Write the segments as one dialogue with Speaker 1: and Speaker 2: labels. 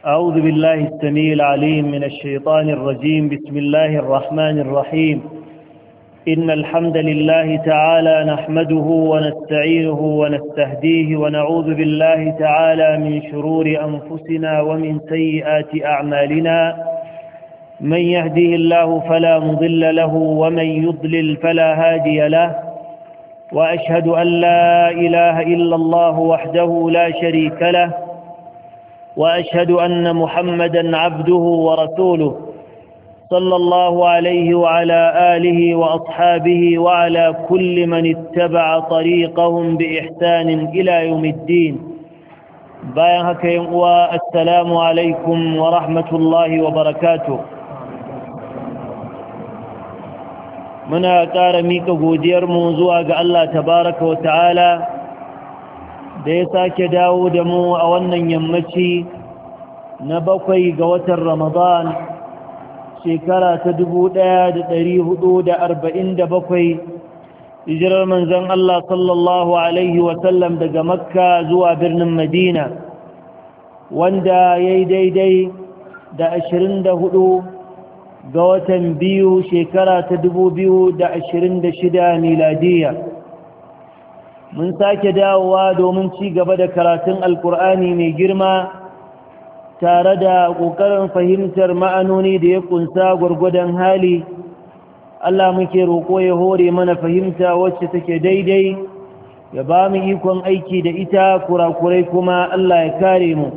Speaker 1: أعوذ بالله السميع العليم من الشيطان الرجيم. بسم الله الرحمن الرحيم. إن الحمد لله تعالى نحمده ونستعينه ونستهديه ونعوذ بالله تعالى من شرور أنفسنا ومن سيئات أعمالنا. من يهده الله فلا مضل له ومن يضلل فلا هادي له، وأشهد أن لا إله إلا الله وحده لا شريك له، وأشهد أن محمدًا عبده ورسوله صلى الله عليه وعلى آله وأصحابه وعلى كل من اتبع طريقهم بإحسان إلى يوم الدين. السلام عليكم ورحمة الله وبركاته. muna ƙara mika godiyarmu zuwa ga Allah tabaraka wa ta'ala da ya sake dawo da mu a wannan yammaci na 7 ga watan Ramadan shekara ta 1447 hijirar manzon Allah sallallahu alaihi wa sallam daga Makka zuwa birnin Madina, wanda yayi daidai da 24 ga watan 2 shekara ta 2026 miladiya. mun sake dawowa domin ci gaba da karatun alkur'ani mai girma tare da ƙoƙarin fahimtar ma'anoni da ya ƙunsa gwargwadon hali. Allah muke roƙo ya hore mana fahimta wacce take daidai, ya ba mu ikon aiki da ita, kurakurai kuma Allah ya kare mu.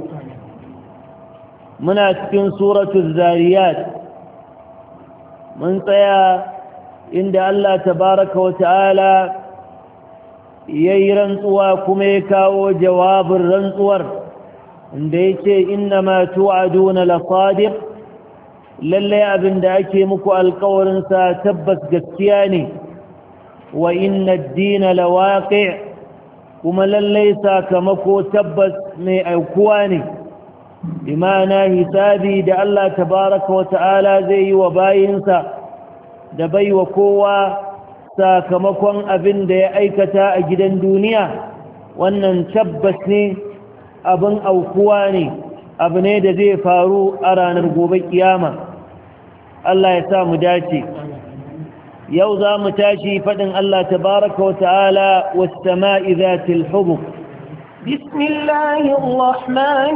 Speaker 1: muna cikin suratul zariyat. mun tsaya inda Allah tabaraka wa ta'ala yayi rantsuwa kuma ya kawo jawabin rantsuwar, inda yake innama tu'aduna lasadiq, lalle abinda ake muku alƙawarin sa tabbas gaskiya ne, wa inna ad-dina lawaqi', kuma lalle sakamako tabbas mai aukuwa ne. bimana hisabi da Allah tabaraka wa ta'ala zai yi wa bayinsa da baiwa kowa sakamakon abin da ya aikata a gidan duniya, wannan tabbas ne, abin aukuwa ne, abu ne da zai faru a ranar gobe kiyama. Allah ya sa mu dace. yau za mu tashi faɗin Allah tabaraka wa ta'ala was-sama'i dhatil hubuk.
Speaker 2: بسم الله الرحمن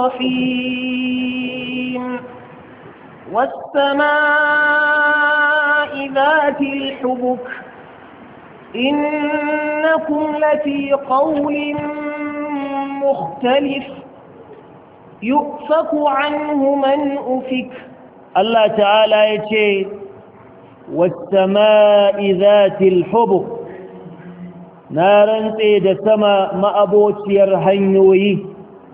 Speaker 2: الرحيم. والسماء ذات الحبك إنكم لفي قول مختلف يؤفك عنه من أفك.
Speaker 1: الله تعالى يقول والسماء ذات الحبك، نارن تيد سما ما أبوتير هنيوي.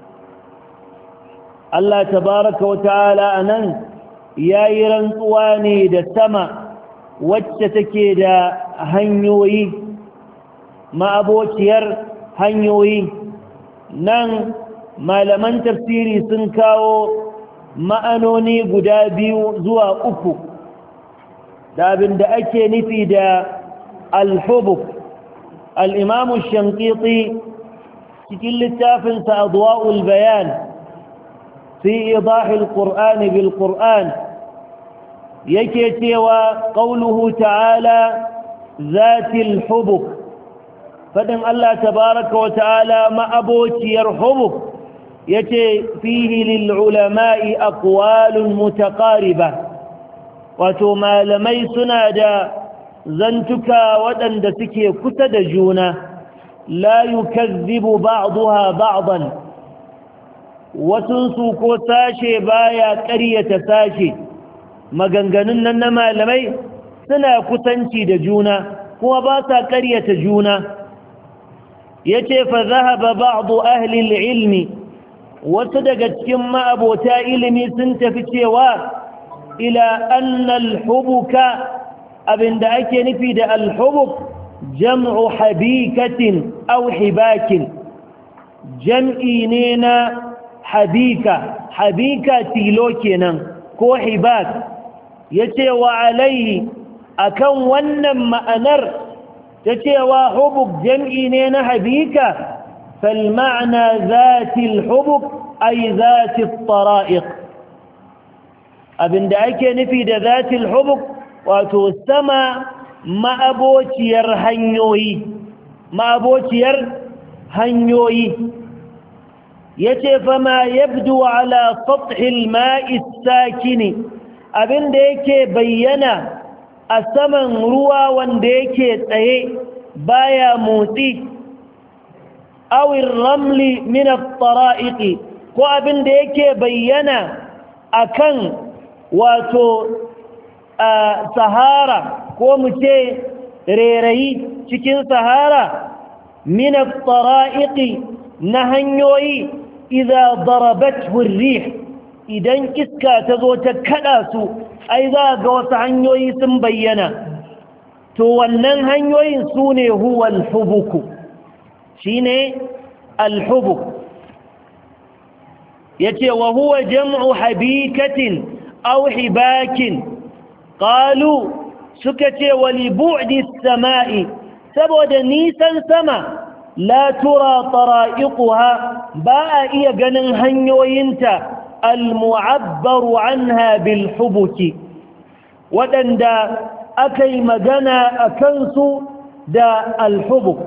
Speaker 1: الله تبارك وتعالى أنن yayi rantsuwa ne da sama wacce take da hanyoyi, ma'abociyar hanyoyi. nan malaman tafsiri sun kawo ma'anoni guda 2 zuwa 3 da abin da ake nufi da al-hubuk. al-imam ash-shanqiti cikin littafinsa adwa'ul bayan fi idah al-qur'an bil qur'an yake cewa qauluhu ta'ala zatil hubuk, fadin Allah tabaraka wa ta'ala ma'abociyar hubuk, yace fihi lil ulama'i aqwalun mutaqariba, wato malamai suna da zantuka waɗanda suke kusa da juna, la yukazzibu ba'daha ba'dan, wasunsu ko sashe baya ƙaryata sashe. maganganun nan na malamai suna kusanci da juna kuma ba sa ƙaryata juna. yace fa zahaba ba'du ahli al-ilmi, wasu daga cikin ma'abota ilimi sun tafi cewa ila anna al-hubuka, abinda ake nufi da al-hubuk jam'u habikatin aw hibakin, jam'i ne na habika, habika tilo kenan, ko hibak. yace wa alaihi, akan wannan ma'anar ta cewa hubub jam'i ne na habika, فالمعنى ذات الحبك أي ذات الطرائق abinda ake nufi da zatil hubuk wato sama ma'abociyar hanyoyi yace fama yabdu ala sathil ma'i sakini abinda yake bayyana a saman ruwa wanda yake tsaye baya motsi aw ar-ramli min at-tara'iq ko abinda yake bayyana akan wato sahara ko mu ce rerayi cikin sahara min at-tara'iqi na hanyoyi idza darabathu ar-rih idan iska ta zo ta kada su ai za ga wasu hanyoyi sun bayyana to wannan hanyoyin sune huwa al-hubuk shine al-hubuk yace wa huwa jam'u habikatin أو حباك قالوا سكتي ولبعد السماء سبود نيسا سما لا ترى طرائقها باء جنن هنيوينت المعبر عنها بالحبك ودن دا أكي مجنى أكنسو دا الحبك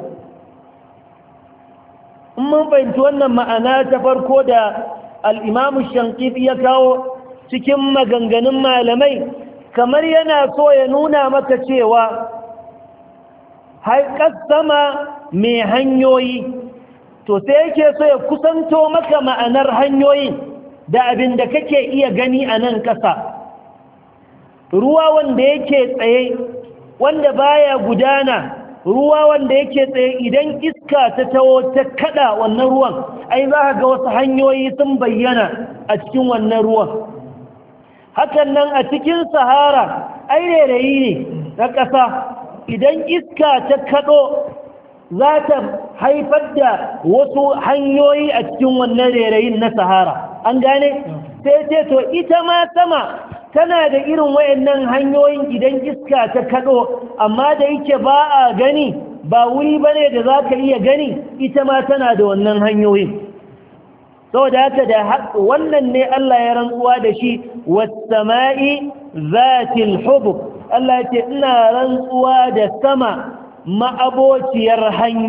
Speaker 1: من فإنتوانا معنا تفركو دا الإمام الشنقيطي يكاو cikin maganganun malamai kamar yana so ya nuna maka cewa haikar sama mai hanyoyi to sai yake so ya kusanto maka ma'anar hanyoyin da abin da kake iya gani a nan ƙasa ruwa wanda yake tsaye wanda baya gudana ruwa wanda yake tsaye idan iska ta taho ta kada wannan ruwan ai za ka ga wasu hanyoyi sun bayyana a cikin wannan ruwan hakan nan a cikin sahara ai rairayi ne na ƙasa idan iska ta kaɗo za ta haifar da wasu hanyoyi a cikin wannan rairayin na sahara an gane sai ce to ita ma sama tana da irin wayannan hanyoyin idan iska ta kaɗo amma da yake ba a gani ba wuri bane da za ka iya gani ita ma tana da wannan hanyoyin saboda haka da wannan ne Allah ya rantsuwa da shi was-sama'i zatil hubuk Allah ya ce ina rantsuwa da sama ma'abociyar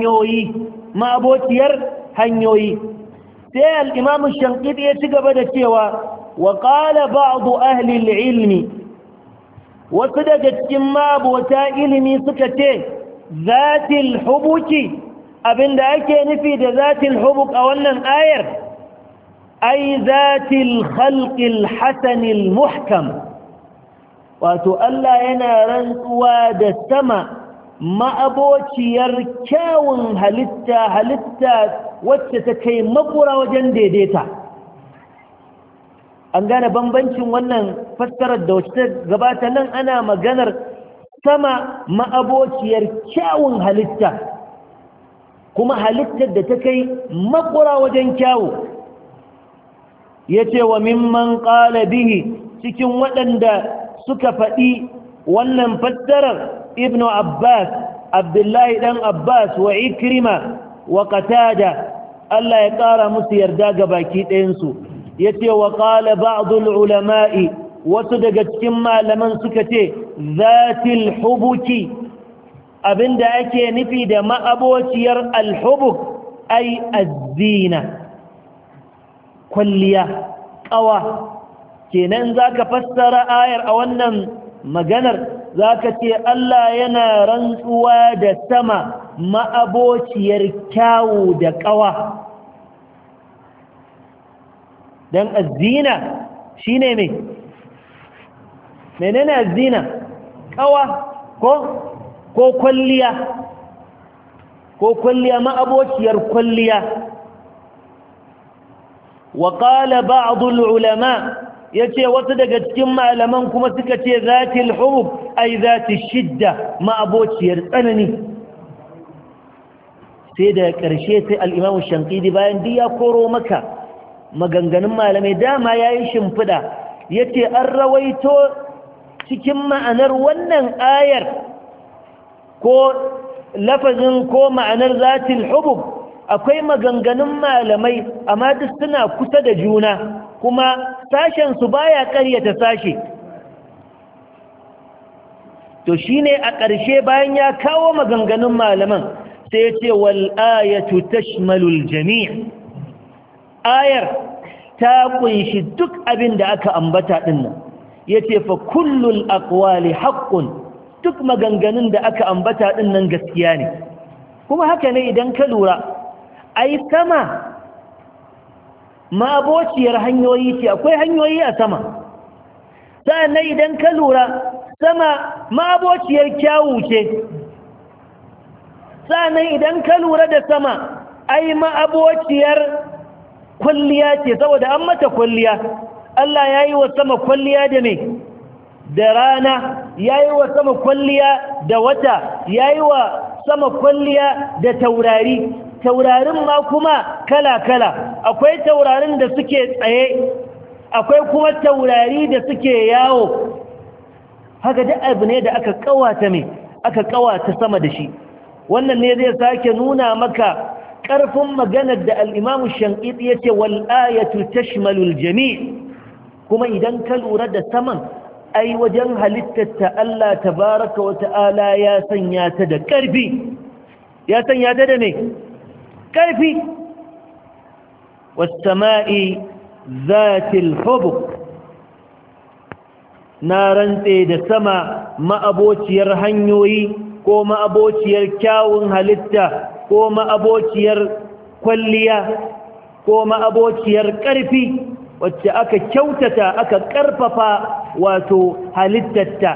Speaker 1: hanyoyi sai al-Imam Shanqiti ya ci gaba da cewa wa qala ba'd ahli al-ilmi wasu daga cikin ma'abota ilimi suka ce zatil hubuki abinda ake nufi da zatil hubuk a wannan ayar أي ذات الخلق الحسن المحكم وتؤلى ينارن واد السماء ما أبوتي يركاون هلتا وتتكي مقرى وجندي ديتا أنقانا بمبنشن ونن فسرت دوشتك قباتنا أنا مقنر سماء ما أبوتي يركاون هلتا كما هلتا دتكي مقرى وجنكاو yace wa mimman qala bihi cikin waɗanda suka faɗi wannan fassarar ibnu abbas abdullahi dan abbas wa ikrima wa qatada Allah ya ƙara musu yarda ga baki ɗayan su yace wa qala ba'd ulama'i wasu daga cikin malaman suka ce zatil hubuki abinda ake nufi da ma'abociyar alhubuk ay az-zina kwalliya ƙawa kenan zaka fassara ayar a wannan maganar zaka ce Allah yana rantsuwa da sama ma'abociyar kyawu da ƙawa dan azina shine me menene azina ƙawa ko kwalliya ma'abociyar kwalliya وقال بعض العلماء yace wasu daga cikin malaman kuma suka ce zatil hubub ay zatil shidda ma abociyar tsanani sai da karshe sai al-Imam Shanqidi bayan duk ya koro maka maganganun malamai dama yayin shimfida yace an rawaito cikin ma'anar wannan ayar ko lafazin ko ma'anar zatil hubub akwai maganganun malamai amma duk suna kusa da juna kuma sashen su baya ƙaryata sashe to shine a ƙarshe bayan ya kawo maganganun malaman sai ya ce wal ayatu tashmalul jami' ayar ta kunshi duk abin da aka ambata dinnan yace fa kullul aqwali haqqun duk maganganun da aka ambata dinnan gaskiya ne kuma haka ne idan ka lura ai sama mabociyar hanyoyi ce akwai hanyoyi a sama sannan idan ka lura sama mabociyar kyawu ce sannan idan ka lura da sama ai mabociyar kwalliya ce saboda an mata kwalliya Allah ya yi wa sama kwalliya da me da rana ya yi wa sama kwalliya da wata ya yi wa sama kwalliya da taurarin ma kuma kala-kala akwai taurarin da suke tsaye akwai kuma taurari da suke yawo haka da abu ne da aka kawata me aka kawata sama da shi wannan ne zai sake nuna maka ƙarfin maganar da al'imamu shanƙiɗi ya ce wal'ayatu tashmalul jami' kuma idan ka lura da saman ai wajen halittarta Allah tabaraka wa ta'ala ya sanya ta da ƙarfi ya sanya ta da ne ƙarfi wasama'i zatil hubuk na rantse da sama ma'abociyar hanyoyi ko ma'abociyar kyawun halitta ko ma'abociyar kwalliya ko ma'abociyar ƙarfi wacce aka kyautata aka ƙarfafa wato halittarta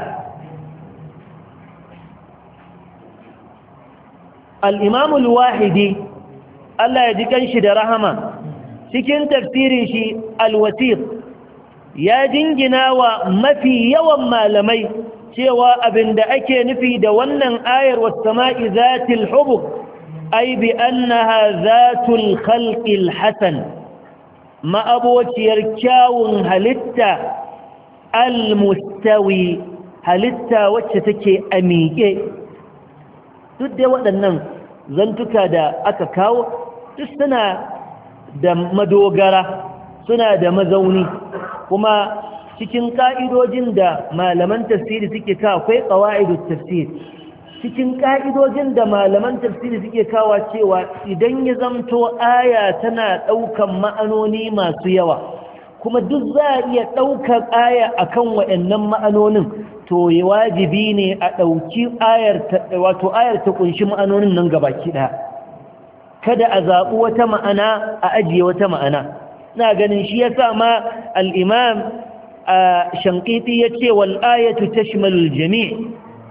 Speaker 1: al-imamul wahidi Allah ya ji kanshi da rahama cikin tafsirin shi al-wasir ya jingina wa mafi yawan malamai cewa abinda ake nufi da wannan ayar was-sama'i zatil hubuk ay bi annaha zatul khalqil hasan ma'abociyar kyawun halitta al-mustawi halitta wacce take a miƙe duk da waɗannan zantuka da aka kawo duk suna da madogara suna da mazauni kuma cikin ƙa'idojin da malaman tafsiri suke kawo akwai ƙawa'idun tafsir cikin ƙa'idojin da malaman tafsiri suke kawo cewa idan ya zamto aya tana ɗaukan ma'anoni masu yawa kuma duk za a iya ɗaukar aya akan waɗannan ma'anonin to ya wajibi ne a ɗauki ayar ta ƙunshi ma'anonin nan gabaki ɗaya kada a zaɓi wata ma'ana a ajiye wata ma'ana na ganin shi ya sa ma al'imam a shankiti ya ce wal'ayatu ta shimalul jami'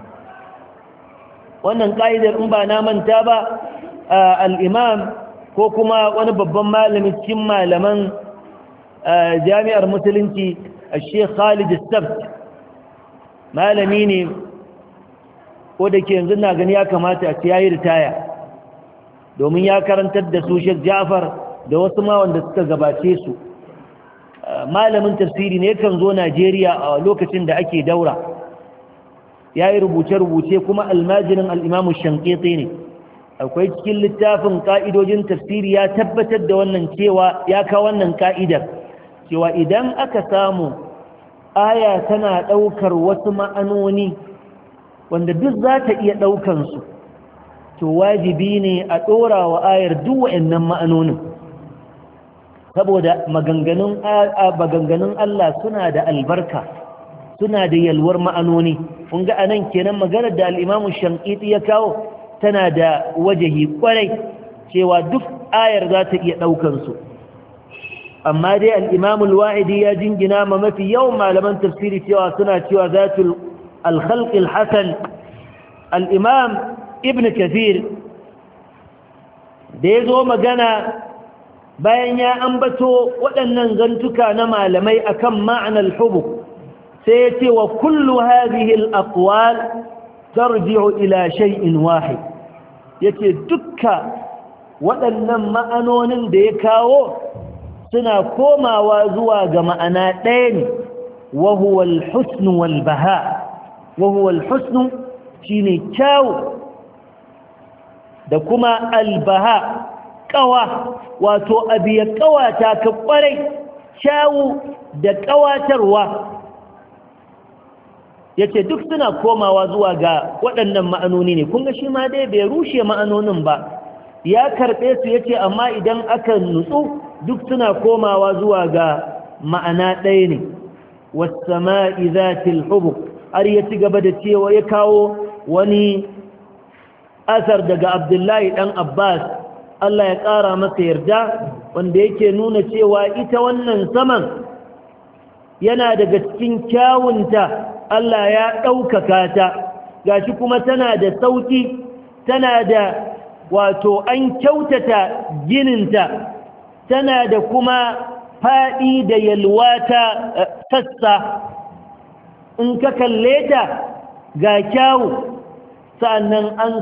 Speaker 1: wannan ƙa'idar in ba na manta ba al'imam ko kuma wani babban malami cikin malaman jami'ar musulunci a sheikh Khalid Sabt malami ne ko da ke yanzu na gani ya kamata a ce ya yi ritaya domin ya karantar da su Sheikh Ja'far da wasu ma wanda suka gabace su malamin tafsiri ne kan zo Najeriya a lokacin da ake daura ya yi rubuce-rubuce kuma almajirin al'imamu Shankiti ne akwai cikin littafin ƙa'idojin tafsiri ya tabbatar da wannan cewa ya kawo wannan ƙa'idar cewa idan aka samu aya tana ɗaukar wasu ma'anoni wanda duk za ta iya ɗaukansu to wajibi ne a ɗora wa ayar duk wa'annan ma'anonin saboda maganganun Allah suna da albarka suna da yalwar ma'anoni kun ga anan kenan maganar da al-Imam Shankiti ya kawo tana da wajahi kwarai cewa duk ayar za ta iya ɗaukan su amma dai al-Imam al-Wa'idi ya jingina ma mafi yawan malaman tafsiri cewa suna cewa zatul al-khalq al-hasan al-Imam Ibn Kathir da yazo magana bayan ya ambato waɗannan zantuka na malamai akan ma'anar hubub sai ya ce wa kullu hadhihi al-aqwal tarji'u ila shay'in wahid yace dukka waɗannan ma'anonin da ya kawo suna komawa zuwa ga ma'ana ɗaya ne wa huwa al-husn wal baha wa huwa al-husn shine kyau da kuma al-baha ƙawa wato abu ya ƙawata ka ƙwarai kyawu da ƙawatarwa yace duk suna komawa zuwa ga waɗannan ma'anoni ne kun ga shi ma dai bai rushe ma'anonin ba ya karɓe su yace amma idan aka nutsu duk suna komawa zuwa ga ma'ana ɗaya ne was-sama'i zatil hubuk har ya ci gaba da cewa ya kawo wani asar daga Abdullahi dan Abbas Allah ya ƙara masa yarda wanda yake nuna cewa ita wannan saman yana daga cikin kyawunta Allah ya ɗaukaka ta gashi kuma tana da sauki tana da wato an kyautata gininta tana da kuma faɗi da yalwata sassa in ka kalle ta ga kyawu sannan an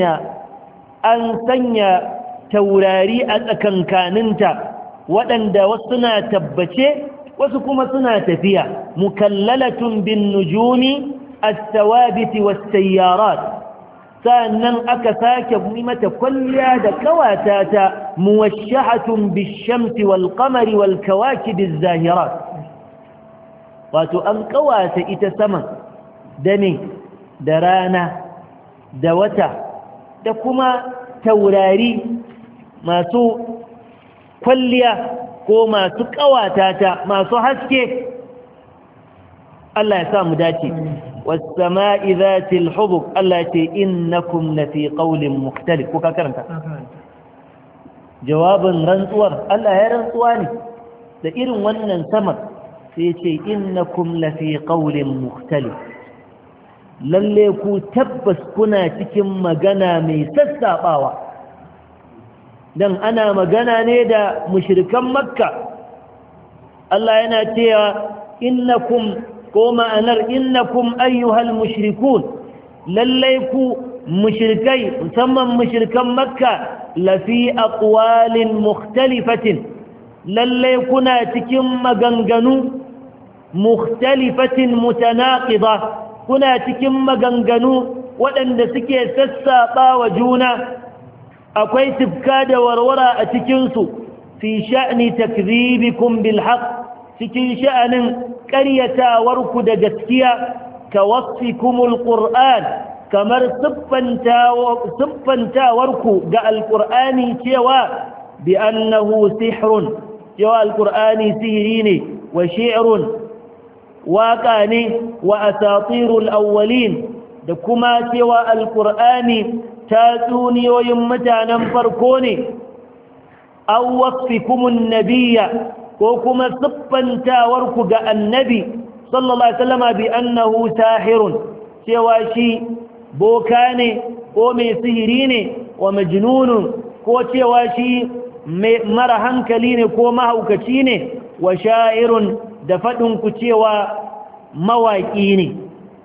Speaker 1: sanya taurari a tsakankaninta waɗanda wasu na tabbace wasu kuma suna tafiya mukallalatun bin nujumi as-sawabiti was-sayyarat sannan aka sake mata kwalliya da kawata ta muwashshahatun bish-shamsi wal-qamari wal-kawakib az-zahirat wato an kawata ita saman da ne da rana da wata da kuma taurari masu kwalliya ko masu ƙawata ta masu haske Allah ya sa mu dace was-sama'i zatil hubuk Allah ya ce innakum lafi qawlin mukhtalif ko ka karanta jawabin rantsuwar Allah ya rantsuwa ne da irin wannan samar sai ya ce innakum lafi qawlin mukhtalif lalle ku tabbas kuna cikin magana mai sassabawa dan ana magana ne da mushrikan makka Allah yana cewa innakum ko ma'anar innakum ayyuhal mushrikun lallai ku mushrikai musamman mushrikan makka lafi aqwalin mukhtalifatin lallai kuna cikin maganganu mukhtalifatin mutanaqida kuna cikin maganganu waɗanda suke sassaɓa wa juna akwai tifka da warwara a cikinsu fi sha'ni takdhibikum bil haqq cikin sha'anin ƙaryatawarku da gaskiya ka wasfikumul qur'an kamar siffantawarku ga alqur'ani cewa bi annahu sihrun cewa alqur'ani sihiri ne wa shi'run waƙa ne wa asatirul awwalin da kuma cewa alqur'ani tatsuniyoyin mutanen farko ne aw wasfikumun nabiyya ko kuma siffantawarku ga annabi sallallahu alaihi wasallam bi annahu sahirun cewa shi boka ne ko mai sihiri ne wa majnunun ko cewa shi mara hankali ne ko mahaukaci ne wa sha'irun da faɗin ku cewa mawaƙi ne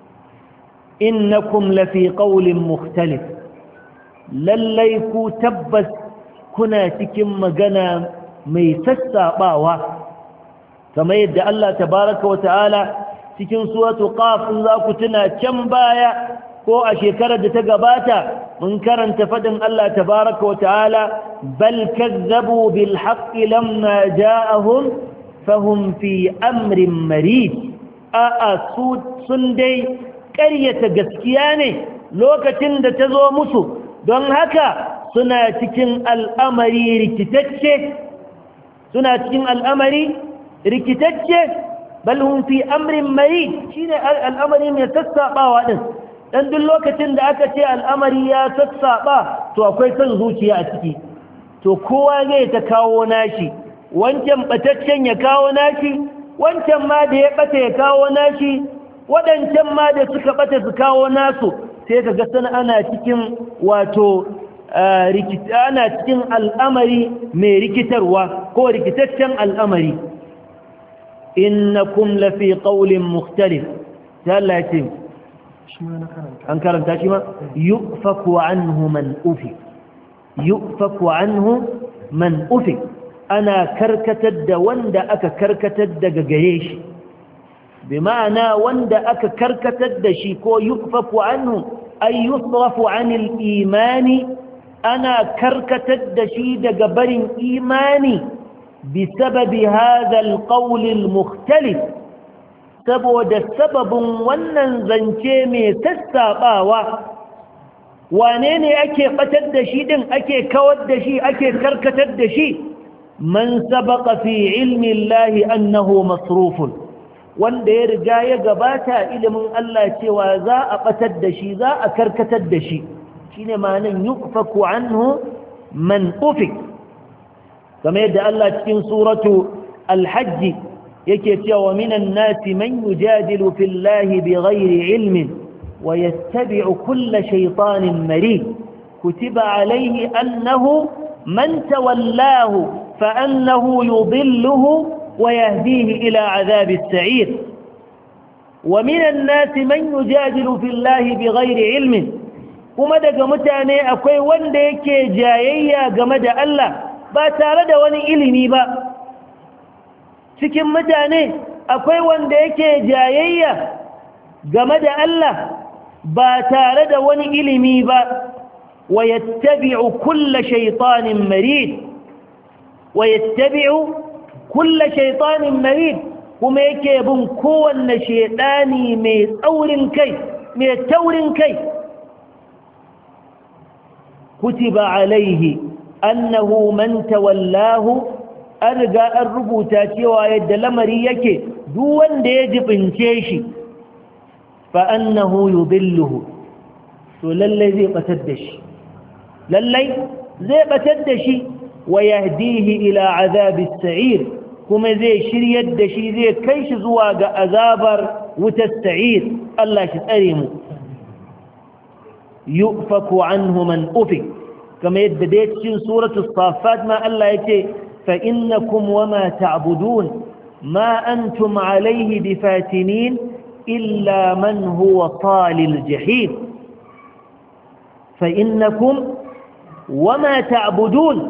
Speaker 1: innakum lafi qawlin mukhtalif lallai ku tabbas kuna cikin magana mai sassaɓawa kamar yadda Allah tabaraka wa ta'ala cikin suratu qaf za ku tuna can baya ko a shekarar da ta gabata mun karanta fadin Allah tabaraka wa ta'ala bal kazzabu bil haqqi lamma ja'ahum fahum fi amrin marid a'a sun dai ƙaryata gaskiya ne lokacin da ta zo musu don haka suna cikin al'amari rikitacce bal hum fi amrin marid shine al'amari mai sassaɓawa din dan duk lokacin da aka ce al'amari ya sassaɓa to akwai son zuciya a ciki to kowa zai ta kawo nashi wancan bataccen ya kawo nashi wancan ma da ya bata ya kawo nashi waɗancan ma da suka bata su kawo nasu sai ka ga sana ana cikin wato ana cikin al'amari mai rikitarwa ko rikitaccen al'amari innakum lafi qawlin mukhtalif tallatin an karanta shi ma yufaku anhu man ufik ana karkatar da wanda aka karkatar daga gare shi bi ma'ana wanda aka karkatar da shi ko yufaku anhu ay yusrafu anil imani ana karkatar da shi daga barin imani bisababi hadha alqawl almukhtalif saboda sababin wannan zance mai sassabawa. wane ne ake batar da shi din, ake kawar da shi, ake karkatar da shi? man sabaqa fi ilmi Allah annahu masrufun, wanda ya riga ya gabata ilimin Allah cewa za a batar da shi, za a karkatar da shi, shine ma'anan yufaku anhu man ufik. kamar yadda Allah cikin suratu al-hajj yake cewa minan nasi man yujadilu fillahi bighairi ilmin wa yattabi'u kulla shaytanin marid kutiba alayhi annahu man tawallahu fa annahu yudilluhu wa yahdihi ila adhabi as-sa'ir. wa minan nasi man yujadilu fillahi bighairi ilmin, kuma daga mutane akwai wanda yake jayayya game da Allah ba tare da wani ilimi ba. cikin mutane akwai wanda yake jayayya game da Allah ba tare da wani ilimi ba. wa yattabi'u kulla shaytanin marid, wa yattabi'u kulla shaytanin marid, kuma yake bin kowanne shaytani mai tsaurin kai, mai taurin kai. kutiba alaihi annahu man tawallahu, an riga an rubuta cewa yadda lamari yake duk wanda ya jibince shi fa annahu yudilluhu, to lallai zai batar da shi, lallai zai batar da shi. wa yahdihi ila azabi as-sa'ir, kuma zai shiryar da shi, zai kai shi zuwa ga azabar wutar sa'ir. Allah shi tsare mu. yufaku anhu man ufik, kama yadda dai cikin suratul safat ma Allah yace fa innakum wama ta'budun ma antum alayhi bifatinin illa man huwa talil jahim. fa innakum wama ta'budun,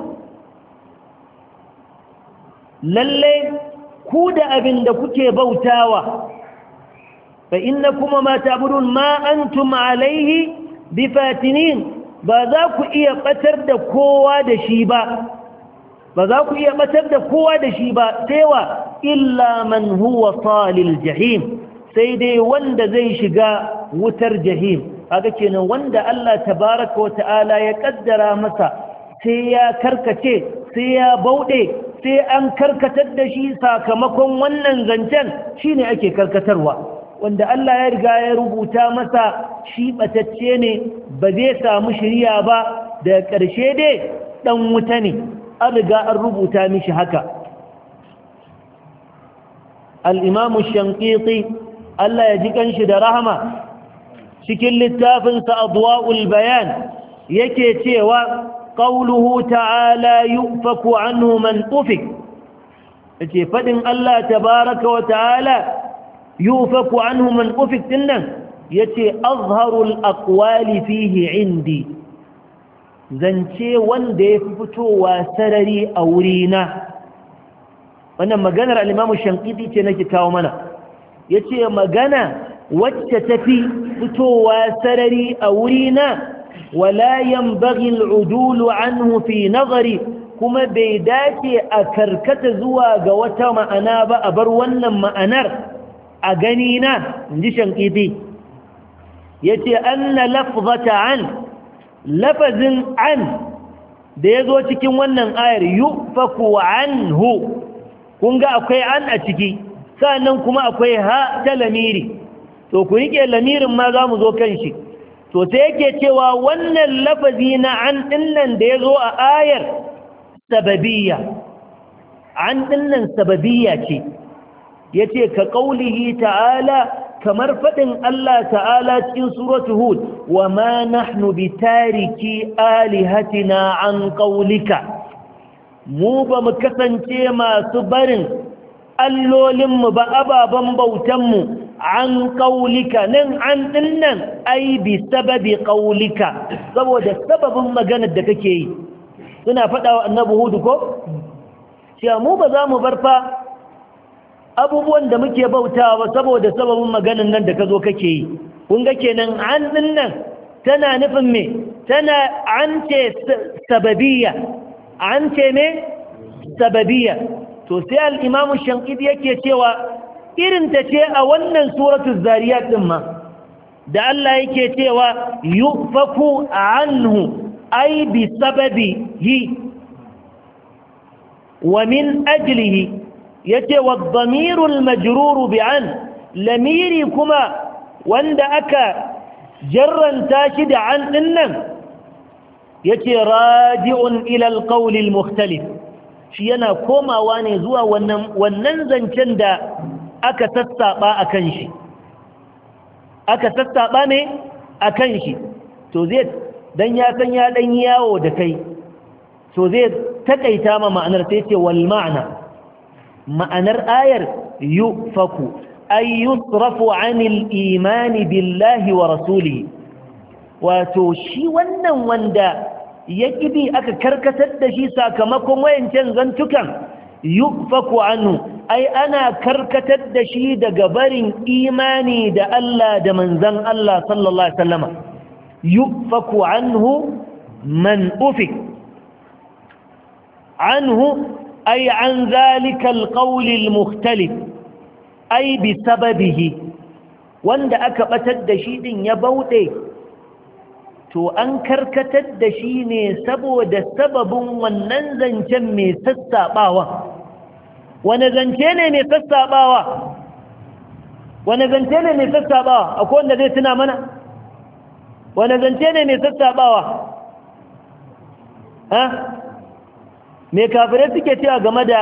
Speaker 1: lalle ku da abin da kuke bautawa. fa innakum wama ta'budun ma antum alayhi bifatinin, ba za ku iya batar da kowa da shi ba, ba za ku iya batar da kowa da shi ba sai wa illa man huwa salil jahim, sai dai wanda zai shiga wutar jahim. haka kenan wanda Allah tabaraka wa ta'ala ya kaddara masa sai ya karkace, sai ya bauɗe, sai an karkatar da shi sakamakon wannan zancen, shine ake karkatarwa. wanda Allah ya riga ya rubuta masa shi batacce ne, ba zai samu shiriya ba, da ƙarshe dai ɗan wuta ne, an riga an rubuta mishi haka. al'imamu shankiti Allah ya ji kanshi da rahama cikin littafinsa adwa'ul bayan yake cewa ƙauluhu ta'ala yufaku anhu man ufik, yace faɗin Allah tabaraka wa ta'ala yufaku anhu man ufik dinnan yace azharul aqwali fihi indi, zance wanda ya fi fitowa sarari a wurina. wannan maganar al-Imam Shankiti ce nake kawo mana, yace magana wacce tafi fitowa sarari a wurina wala yanbaghi al-udulu anhu fi nazari, kuma bai dace a karkata zuwa ga wata ma'ana ba a bar wannan ma'anar a gani na. inji Shankiti yace anna lafzata an, lafazin an da yazo cikin wannan ayar yufaku anhu, kun ga akwai an a ciki, sannan kuma akwai ha ta lamiri. to ku rike lamirin ma za mu zo kan shi. to sai yake cewa wannan lafazi na an dinnan da yazo a ayar sababiyya, an dinnan sababiyya ce. yace ka qaulihi ta'ala, kamar fadin Allah ta'ala cikin suratu hud, wa ma nahnu bitariki alihatina an qaulika, mu ba mu kasance masu barin allolinmu ba, ababen bautanmu, an qaulika. nan an dinnan ai bi sababi qaulika, saboda sababin maganar da kake yi. suna faɗa wa annabi hud ko cewa mu ba za mu bar fa abubuwan da muke bautawa ba saboda sababin maganar nan da ka zo kake yi. kun ga kenan an dinnan tana nufin me? tana an ce sababiyya an ce me sababiyya to sai al-Imam Shankidi yake cewa irin ta ce a wannan suratul Zariyat din ma da Allah yake cewa yufaku anhu ay bi sababihi wa min ajlihi yace wad-damiru al-majrur bi'an lamiri kuma wanda aka jarranta shi da an dinnan yace raji'un ila al-qawl al-mukhtalif shi yana komawa ne zuwa wannan zancen da aka sassaba akan shi aka sassaba ne akan shi to zai dan ya san ya dan yawo da kai to zai takaita ma ma'anar sai ce wal ma'ana ma'anar ayar yufaku ay yusrafu 'anil iman billahi wa rasulihi wato shi wannan wanda ya kibi aka karkatar da shi sakamakon wayancan zantukan yufaku anhu ai ana karkatar da shi daga barin imani da Allah da manzon Allah sallallahu alaihi wasallama yufaku anhu man ufik anhu ay an zalika alqawl almukhtalif ay bisababihi wanda aka batar da shi din ya bauɗe to an karkatar da shi ne saboda sababin wannan zancen mai sassaɓawa wane zance ne mai sassaɓawa wane zance ne mai sassaɓawa akwai wanda zai tuna mana wane zance ne mai sassaɓawa ha mai kafirai suke cewa game da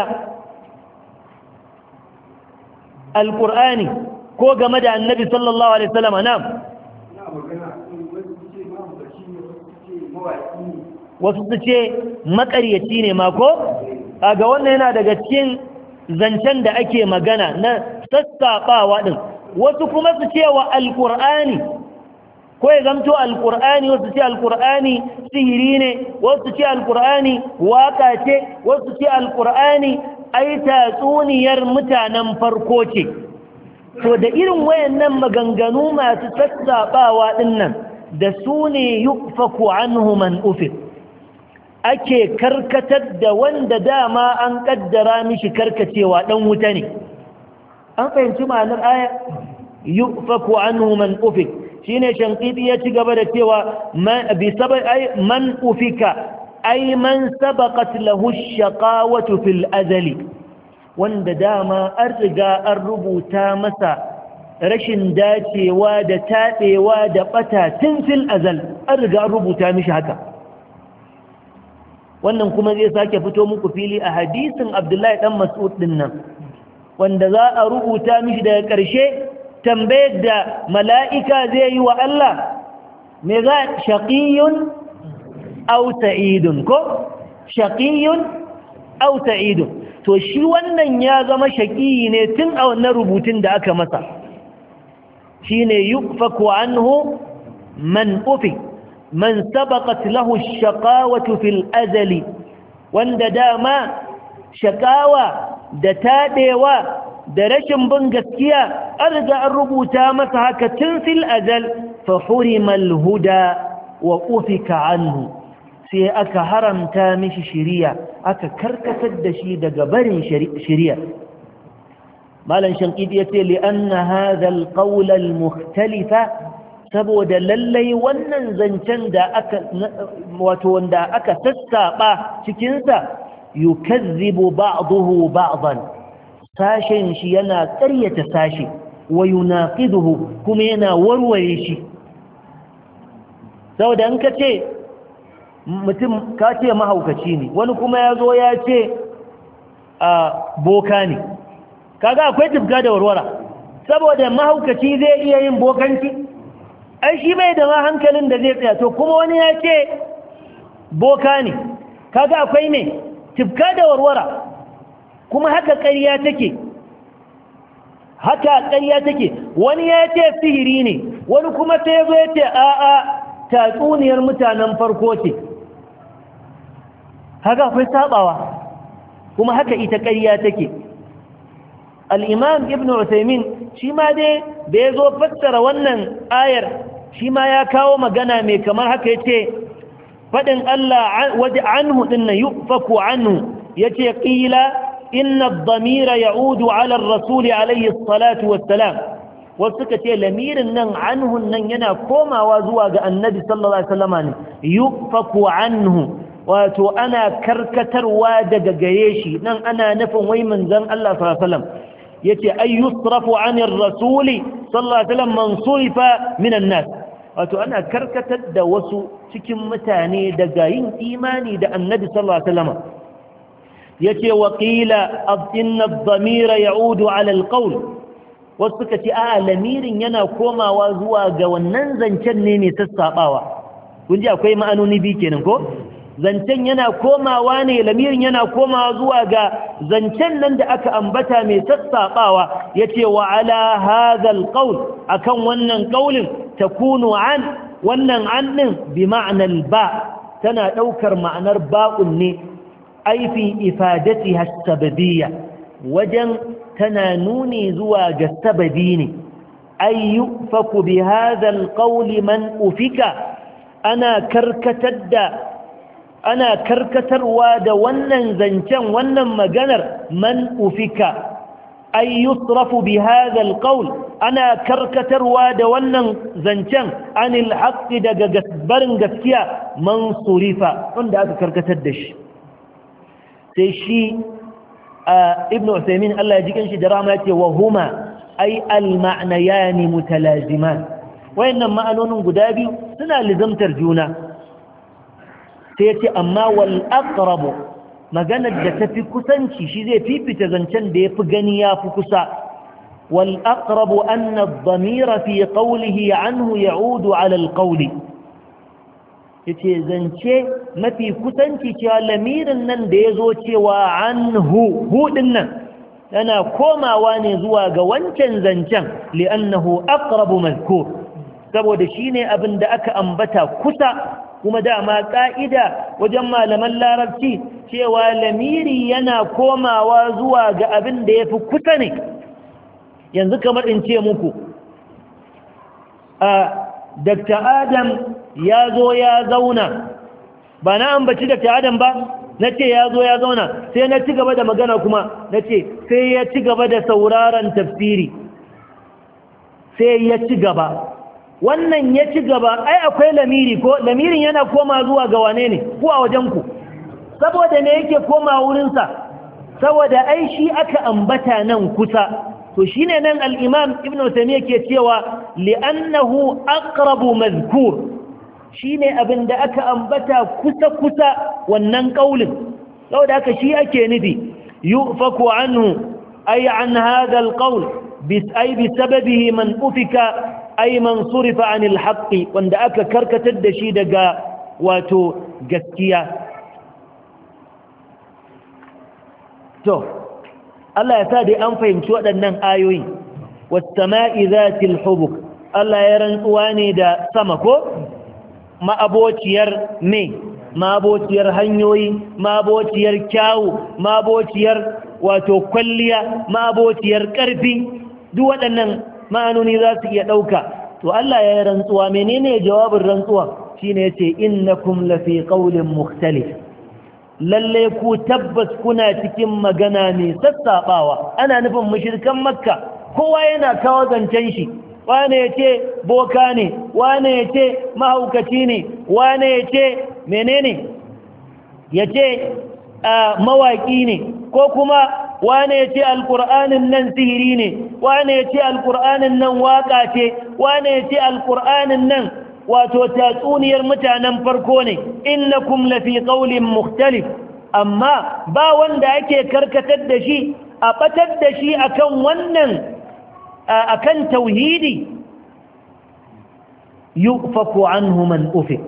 Speaker 1: alƙur'ani ko game da annabi sallallahu alaihi wasallam na'am wasu su ce makaryaci ne mako a ga wannan yana daga cikin zancen da ake magana na sassaɓawa ɗin wasu kuma su ce wa alƙur'ani ko ya zamto alƙur'ani wasu ce alƙur'ani sihiri ne wasu ce alƙur'ani waƙa ce wasu ce alƙur'ani ai tatsuniyar mutanen farko ce to da irin wayannan maganganu masu sassaɓawa ɗin nan da su ne yufaku anhu man ufik ake karkatar da wanda dama an kaddara mishi karkacewa dan wuta ne an fahimci ma'anar aya yufaku anhu man ufik shine Shankidi ya ci gaba da cewa bi sabab ay man ufika ay man sabaqat lahu ash-shaqawatu fil azali wanda dama an riga an rubuta masa rashin dacewa da taɗewa da ɓata tun fil azal an riga an rubuta mishi haka wannan kuma zai sake fito muku fili a hadisin Abdullahi dan Mas'ud din nan wanda za a rubuta mishi daga ƙarshe tambayar da mala'ika zai yi wa Allah me za shaqiyun aw sa'idun ko shaqiyun aw sa'idun to shi wannan ya zama shaqiyi ne tun a wannan rubutun da aka masa shine yufaku anhu man ufik man sabaqat lahu ash-shaqawatu fil azali wanda dama shakawa da tadewa da rashin bin gaskiya an riga an rubuta masa haka tun fil azal fa hurima al-huda wa ufika anhu sai aka haramta mishi shiriya aka karkatar da shi daga barin shiriya malan Shankidi yace li anna hadha al-qawl al-mukhtalifa saboda lallai wannan zancen da aka wato wanda aka sassaba cikin sa yukazzibu ba'dahu ba'dan sashen shi yana ƙaryata sashi wa yunaqiduhu kuma yana warware shi saboda an kace mutum ka ce mahaukaci ne wani kuma yazo ya ce a boka ne kaga akwai tufka da warwara saboda mahaukaci zai iya yin bokanci ai shi bai da ma hankalin da zai tsaya to kuma wani ya ce boka ne kaga akwai ne tufka da warwara kuma haka ƙarya take wani ya ce sihiri ne wani kuma sai zo ya ce a'a tatsuniyar mutanen farko ce haka akwai sabawa kuma haka ita ƙarya take al'imam ibn Uthaymin shi ma dai da ya zo fassara wannan ayar shi ma ya kawo magana mai kamar haka ya ce fadin Allah waje anhu dinna yufaku anhu yace qila inna ad-damira ya'udu 'ala ar-rasul alayhi as-salatu was-salam wasu suka ce lamirin nan anhu nan yana komawa zuwa ga annabi sallallahu alaihi wasallam ne yufaku anhu wato ana karkatarwa daga gare shi nan ana nufin wai manzon Allah sallallahu alaihi wasallam yace ay yusrafu 'anir rasuli sallallahu alaihi wasallam man surifa minan nas wato ana karkatar da wasu cikin mutane daga yin imani da annabi sallallahu alaihi wasallam yace wa qila inna ad-damira ya'udu 'ala al-qawl wasu suka ce a lamirin yana komawa zuwa ga wannan zancen ne mai sassabawa kun ji akwai ma'anoni bi kenan ko zancen yana komawa ne lamirin yana komawa zuwa ga zancen nan da aka ambata mai sassabawa yace wa ala hadha alqawl akan wannan qaulin takunu an wannan an din bi ma'na alba tana daukar ma'anar ba'un ne ai fi ifadatiha sababiyya wajen tana nuni zuwa ga sababi ne ay yufaku bi hadha alqawl man ufika ana karkatarwa da wannan zancen wannan maganar man ufika ay yusrafu bi hadha alqawl ana karkatarwa da wannan zancen anil haqqi daga barin gaskiya man surifa wanda aka karkatar da shi sai shi ibn Uthaymeen Allah ya jikin shi da rama yace wa huma ay al ma'nayani mutalaziman wayannan ma'anonin guda biyu suna lizamtar juna sai yace amma wal aqrab maganar da tafi kusanci shi zai fifita zancen da yafi gani yafi kusa wal aqrab anna ad-damira fi qawlihi anhu ya'udu 'ala al-qawli yace zance mafi kusanci cewa lamirin nan da yazo cewa anhu hudin nan yana komawa ne zuwa ga wancan zancen li'annahu aqrabu mazkur saboda shine abin da aka ambata kusa kuma dama ka'ida wajen malaman larabci cewa lamiri yana komawa zuwa ga abin da yafi kusa ne yanzu kamar in ce muku Dr. Adam ya zo ya zauna ba na ambaci Dr. Adam ba na ce ya zo ya zauna sai na ci gaba da magana kuma na ce sai ya ci gaba da sauraron tafsiri sai ya ci gaba wannan ya ci gaba ai akwai lamiri ko lamirin yana koma zuwa ga wane ne ko a wajenku saboda ne yake koma wurinsa saboda ai shi aka ambata nan kusa to shine nan al-imam ibn Taymiyyah ke cewa li'annahu aqrabu mazkur shine abinda aka ambata kusa kusa wannan kaulin saboda haka shi ake nufi yufaku anhu ay an hadha al-qawl bisababihi man ufika ay man surifa anil haqqi wanda aka karkatar da shi daga wato gaskiya to Allah ya sa dai an fahimci waɗannan ayoyi was-sama'i zatil hubuk Allah ya rantsuwa ne da sama ko ma'abociyar me ma'abociyar hanyoyi ma'abociyar kyawu ma'abociyar wato kwalliya ma'abociyar ƙarfi duk waɗannan ma'anoni za su iya ɗauka to Allah ya rantsuwa menene jawabin rantsuwa shine yace innakum lafi qawlin mukhtalif lalle ku tabbas kuna cikin magana mai sassaɓawa ana nufin mushrikan makka kowa yana kawo zancen shi wane ya ce boka ne wane ya ce mahaukaci ne wane ya ce menene ya ce mawaƙi ne ko kuma wane ya ce alƙur'anin nan sihiri ne wane ya ce alƙur'anin nan waƙa ce wane ya ce alƙur'anin nan wato tatsuniyar mutanen farko ne innakum lafi qawlin mukhtalif amma ba wanda ake karkatar da shi a batar da shi akan wannan akan tauhidi yufaku anhu man ufik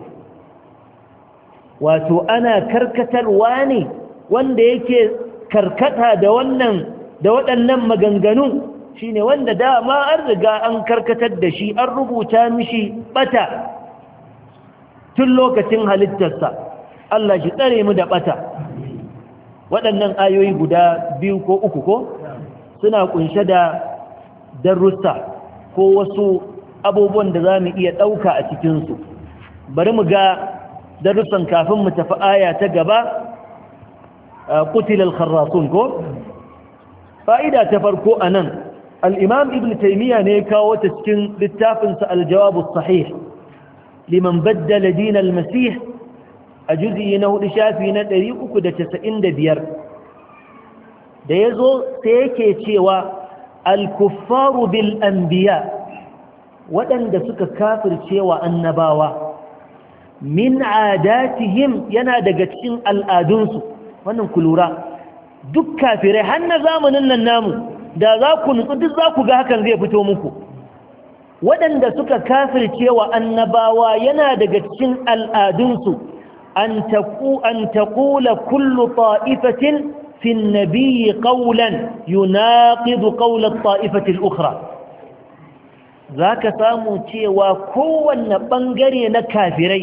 Speaker 1: wato ana karkatarwa ne wanda yake karkata da waɗannan maganganu shine wanda dama an riga an karkatar da shi an rubuta mishi bata tun lokacin halittarsa Allah shi tsare mu da bata waɗannan ayoyi guda biyu ko uku ko suna kunshe da darussa ko wasu abubuwan da za mu iya ɗauka a cikinsu bari mu ga darussan kafin mu tafi aya ta gaba qutilal kharrasun ko fa'ida ta farko anan al-imam ibn taymiya ne ya kawo ta cikin littafinsa al-jawab as-sahih liman baddala din al-masih a juz'i na 4 shafi na 395 da yazo sai yake cewa al-kuffaru bil anbiya waɗanda suka kafircewa annabawa min adatihim yana daga cikin al'adunsu wannan kulura duk kafirai har na zamanin nan namu da za ku nutsu duk za ku ga hakan zai fito muku waɗanda suka kafircewa annabawa yana daga cikin al'adunsu an taqula kullu ta'ifatin fi an-nabiy qawlan yunaqidu qawla at-ta'ifati al-ukhra zaka samu cewa kowanne bangare na kafirai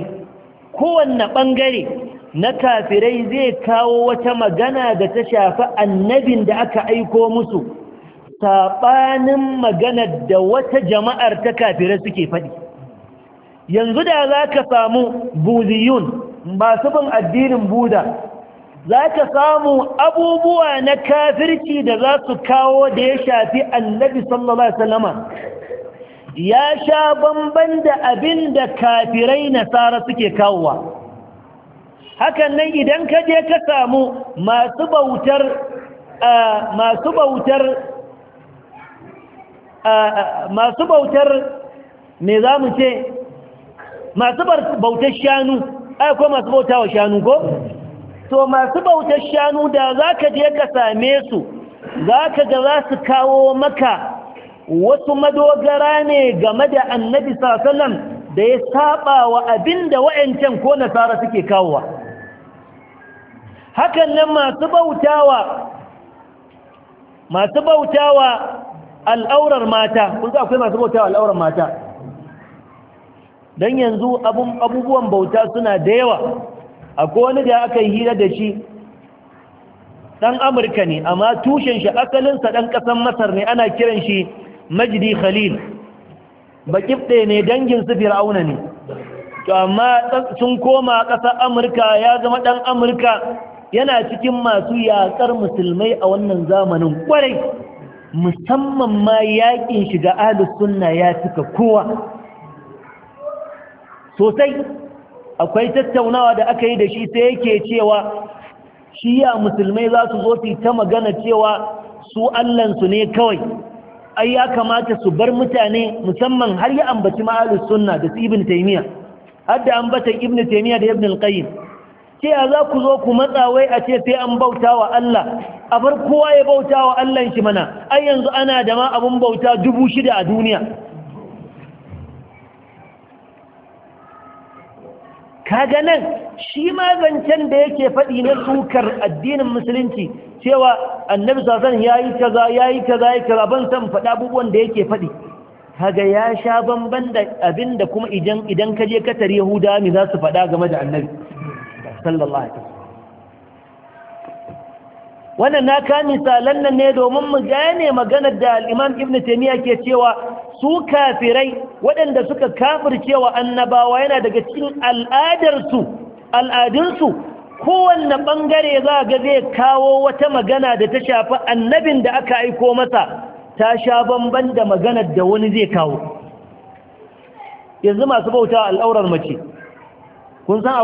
Speaker 1: zai kawo wata magana da ta shafi annabin da aka aiko musu saɓanin maganar da wata jama'ar ta kafirai suke faɗi yanzu da za ka samu buziyun masu bin addinin buda za ka samu abubuwa na kafirci da za su kawo da ya shafi annabi sallallahu alaihi wasallama ya sha bamban da abin da kafirai nasara suke kawowa hakan nan idan ka je ka samu masu bautar me za mu ce masu bautar shanu ko masu bautawa shanu ko to masu bautar shanu da za ka je ka same su za ka ga za su kawo maka wasu madogara ne game da annabi sallam da ya saba wa abin da wa'ancan ko nasara suke kawowa hakan nan masu bautawa al'aurar mata kun ga akwai masu bautawa al'aurar mata dan yanzu abubuwan bauta suna da yawa akwai wani da aka yi hira da shi dan Amurka ne amma tushen shi asalinsa dan kasan Masar ne ana kiran shi Majdi Khalil bakifte ne dangin su Fir'auna ne to amma sun koma ƙasar Amurka ya zama dan Amurka yana cikin masu yaƙar musulmai a wannan zamanin kwarai musamman ma yaƙin shiga ahlus sunna ya tuka kowa sosai akwai tattaunawa da aka yi da shi sai yake cewa shi ya musulmai za su zo su ta magana cewa su allansu ne kawai ai ya kamata su bar mutane musamman har ya ambaci ma'alus sunna da su ibn taymiya har da ambata ibn taymiya da ibn al-qayyim ce ya za ku zo ku matsa wai a ce sai an bauta wa Allah a bar kowa ya bauta wa Allah shi mana ai yanzu ana da ma abun bauta 6,000 a duniya kaga nan shi ma zancen da yake faɗi na sukar addinin musulunci cewa annabi sallallahu yayi kaza ban san faɗa abubuwan da yake faɗi kaga ya sha bamban da abinda kuma idan ka je katar yahuda mi za su faɗa game da annabi sallallahu alaihi wasallam wannan na ka misalan nan ne domin mu gane maganar da al-Imam Ibn Taymiyyah ke cewa su kafirai waɗanda suka kafircewa annabawa yana daga cikin al'adunsu kowanne ɓangare za ga zai kawo wata magana da ta shafi annabin da aka aiko masa ta sha bamban da maganar da wani zai kawo yanzu masu bauta al'aurar mace kun san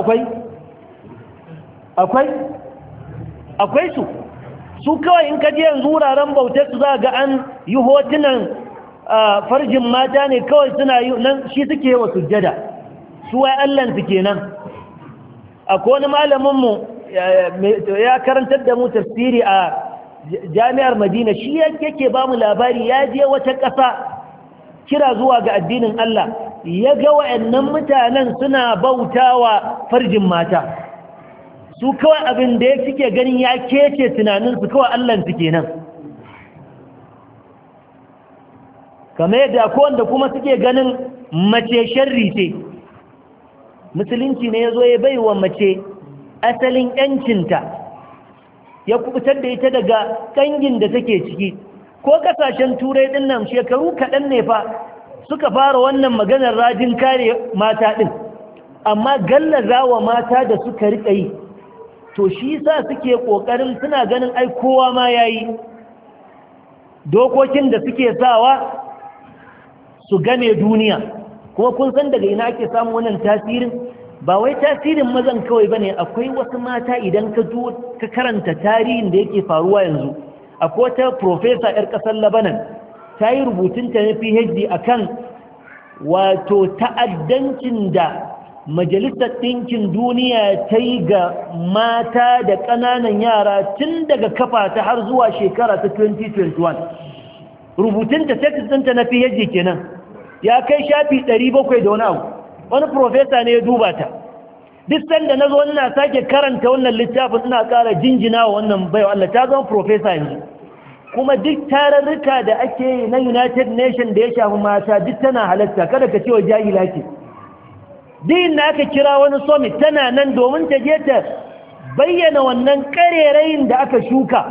Speaker 1: akwai su kawai in ka je yanzu wuraren bautar su za ga an yi hotunan farjin mata ne kawai suna yi nan shi suke yi wa sujjada su wai allansu kenan akwai wani malaminmu ya karantar da mu tafsiri a jami'ar madina shi yake ba mu labari ya je wata ƙasa kira zuwa ga addinin Allah ya ga wa'annan mutanen suna bautawa farjin mata su kawai abin da ya suke ganin ya kece tunaninsu kawai allansu kenan kamar yadda ko wanda kuma suke ganin mace sharri ce musulunci ne ya zo ya bai wa mace asalin yancinta ya kubutar da ita daga kangin da take ciki ko kasashen turai din nan shekaru kaɗan ne fa suka fara wannan maganar rajin kare mata din amma gallaza wa mata da suka rika yi to shi sa suke kokarin suna ganin ai kowa ma yayi dokokin da suke sawa su game duniya kuma kun san daga ina ake samu wannan tasirin ba wai tasirin mazan kawai bane akwai wasu mata idan ka karanta tarihin da yake faruwa yanzu akwai wata professor yar kasar Lebanon ta yi rubutun ta na PhD akan wato ta'addancin da Majalisar Ɗinkin Duniya ta yi ga mata da ƙananan yara tun daga kafa ta har zuwa shekara ta 2021 rubutunta text ɗinta na PhD kenan ya kai shafi 700 da wani abu wani profesa ne ya duba ta duk sanda na zo ina sake karanta wannan littafin ina ƙara jinjina wa wannan baiwa Allah ta zama profesa yanzu kuma duk tararruka da ake yi na United Nations da ya shafi mata duk tana halatta kada ka ce wa jahila ce din da aka kira wani summit tana nan domin ta je ta bayyana wannan karerayin da aka shuka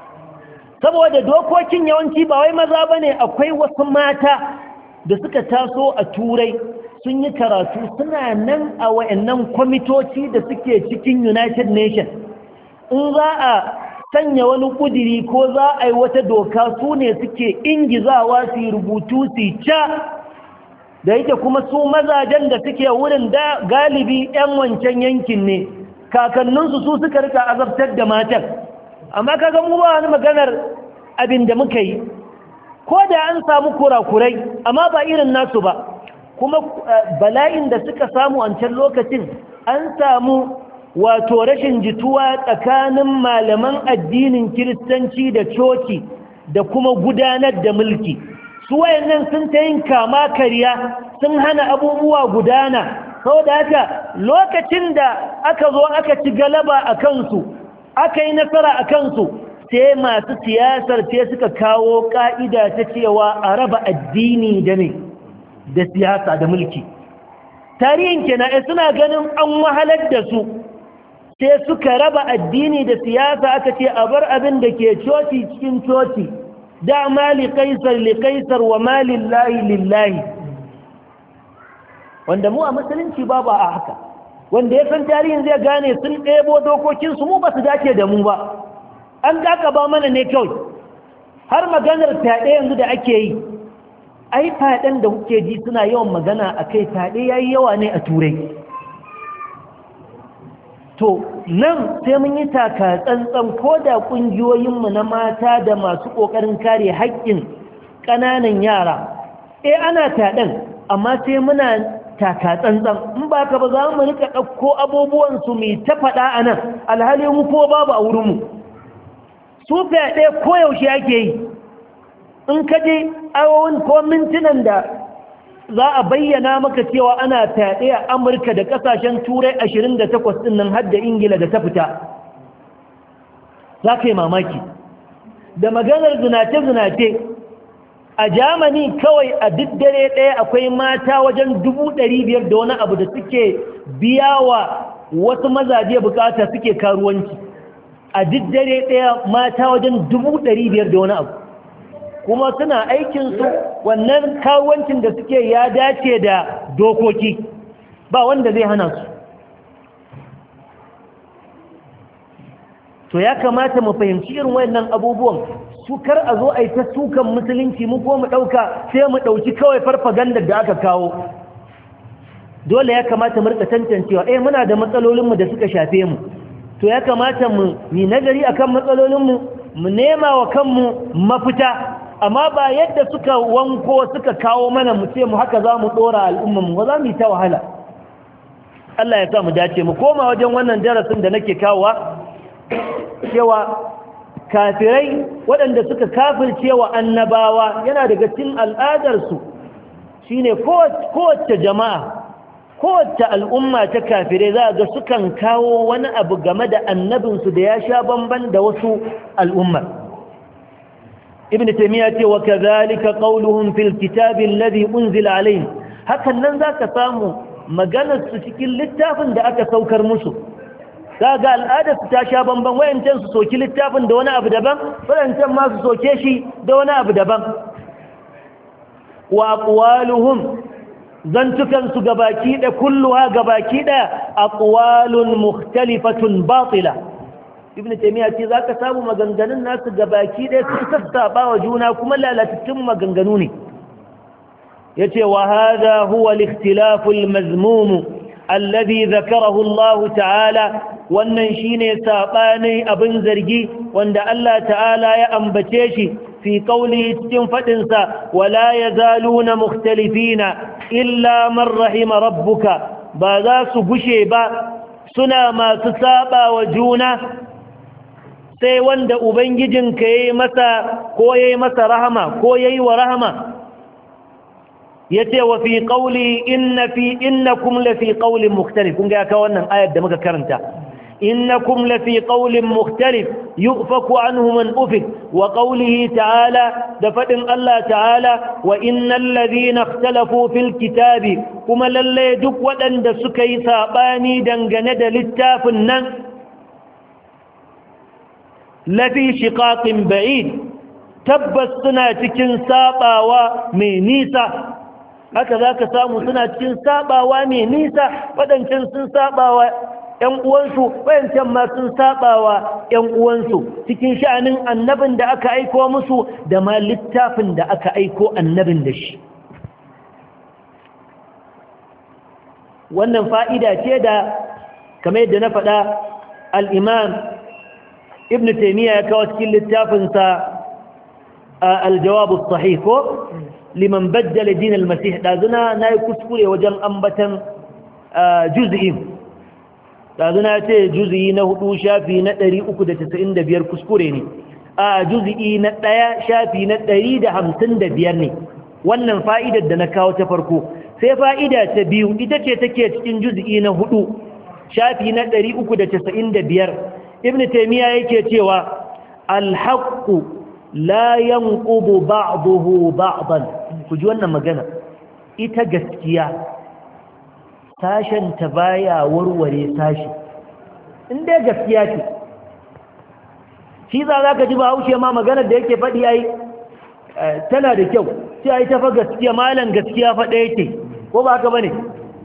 Speaker 1: saboda dokokin yawanci ba wai maza bane akwai wasu mata da suka taso a turai sun yi karatu suna nan a wayannan kwamitoci da suke cikin United Nations in za a sanya wani kudiri ko za a yi wata doka su ne suke ingizawa su rubutu su ca da yake kuma su mazajen da suke wurin da galibi 'yan wancan yankin ne kakanninsu su suka rika azabtar da matan amma kaga mu ba wani maganar abin da muka yi ko da an samu kurakurai amma ba irin nasu ba kuma bala'in da suka samu a can lokacin an samu wato rashin jituwa tsakanin malaman addinin kiristanci da coci da kuma gudanar da mulki su wayannan sun ta yin kama kariya sun hana abubuwa gudana saboda haka lokacin da aka zo aka ci galaba a kansu aka yi nasara a kansu sai masu siyasar sai suka kawo ka'ida ta cewa a raba addini da ne da siyasa da mulki tarihin kenan suna ganin an wahalar da su sai suka raba addini da siyasa aka ce a bar abin da ke coci cikin coci da mali kaisar wa malin lillahi wanda mu a musulunci babu a haka wanda ya san tarihin zai gane sun ɗebo dokokinsu mu ba su dace da mu ba an ba mana ne kawai har maganar fyaɗe yanzu da ake yi ai fyaɗen da kuke ji suna yawan magana a kai fyaɗe ya yi yawa ne a turai to nan sai mun yi taka tsantsan ko da ƙungiyoyinmu na mata da masu ƙoƙarin kare haƙƙin ƙananan yara ana taɗin amma sai muna taka tsantsan in ba ka ba za mu rika ɗauko abubuwansu mai ta faɗa a nan alhali mu ko babu a wurinmu su fyaɗe koyaushe ake yi in ka je awon ko mintunan da za a bayyana maka cewa ana fyaɗe a amurka da ƙasashen turai 28 ɗin nan har da ingila da ta fita za ka yi mamaki da maganar zinace-zinace a jamani kawai a duk dare ɗaya akwai mata wajen 500,000 da wani abu da suke biya wa wasu mazaje bukata suke karuwanci a duk dare ɗaya mata wajen 500,000 da wani abu kuma suna aikinsu wannan karuwancin da suke ya dace da dokoki ba wanda zai hana su to ya kamata mu fahimci irin wayannan abubuwan su kar a zo a yi ta sukan musulunci mu ko mu ɗauka sai mu ɗauki kawai farfagandar da aka kawo dole ya kamata mu rika tantancewa muna da matsalolinmu da suka shafe mu to ya kamata mu yi nazari akan matsalolinmu mu nema wa kanmu mafita amma ba yadda suka wanko suka kawo mana mu ce mu haka za mu ɗora al'ummanmu ba za mu yi ta wahala Allah ya sa mu dace mu koma wajen wannan darasin da nake kawowa cewa kafirai waɗanda suka kafircewa annabawa yana daga cikin al'adarsu shine kowace jama'a kowace al'umma ta kafirai za ga sukan kawo wani abu game da annabinsu da ya sha bamban da wasu al'ummar ibn taymiya ce wa kadhalika qawluhum fil kitabi alladhi unzila alayhim hakan nan zaka samu maganar su cikin littafin da aka saukar musu kaga al'adar su ta sha bamban wayancan su soki littafin da wani abu daban wayancan ma su soke shi da wani abu daban wa aqwaluhum zantukan su gabaki da kulluha gabaki da aqwalun mukhtalifatun batila ibn taymiya ce zaka samu maganganun nasu gabaki da su sassaba wa juna kuma lalatattun maganganu ne yace wa hadha huwa al-ikhtilaf al-mazmum alladhi dhakarahu Allah ta'ala wannan shine sabani abin zargi wanda Allah ta'ala ya ambace shi fi qawli cikin fadin sa wala yazaluna mukhtalifina illa man rahima rabbuka ba za su gushe ba suna masu saba wa juna sai wanda ubangijinka yayi masa rahama ko yayi wa rahama yace wa fi qawli innakum la fi qawlin mukhtalif kun ga ka wannan ayar da muka karanta innakum la fi qawlin mukhtalif yufaku anhu man ufik wa qawlihi ta'ala da fadin Allah ta'ala wa innal ladhina ikhtalafu fil kitabi kuma lalle duk wadanda suka yi sabani dangane da littafin nan la fi shiqaqin ba'id tabbas suna cikin sabawa mai nisa haka za ka samu suna cikin sabawa mai nisa waɗancan sun sabawa ‘yan uwansu waɗancan ma sun sabawa ‘yan uwansu cikin sha'anin annabin da aka aiko musu da ma littafin da aka aiko annabin da shi wannan fa'ida ce da kamar yadda na faɗa al'imam ibn taimiyya ya kawo cikin littafinsa aljawabu sahih ko liman baddala din almasih dazuna nayi kuskure wajen ambatan juz'in dazuna ce juz'i na 4 shafi na 395 kuskure ne a juz'i na 1 shafi na 155 ne wannan fa'idar da na kawo ta farko sai fa'ida ta biyu ita ce take cikin juz'i na 4 shafi na 395 ibn taymiya yake cewa al-haqqu la yanqudu ba'dahu ba'dan ku ji wannan magana ita gaskiya sashen ta baya warware sashi inda gaskiya ce shi za ka ji ba haushe ma maganar da yake faɗi ai tana da kyau sai ai ta fa gaskiya malan gaskiya fa ɗaya ce ko ba haka bane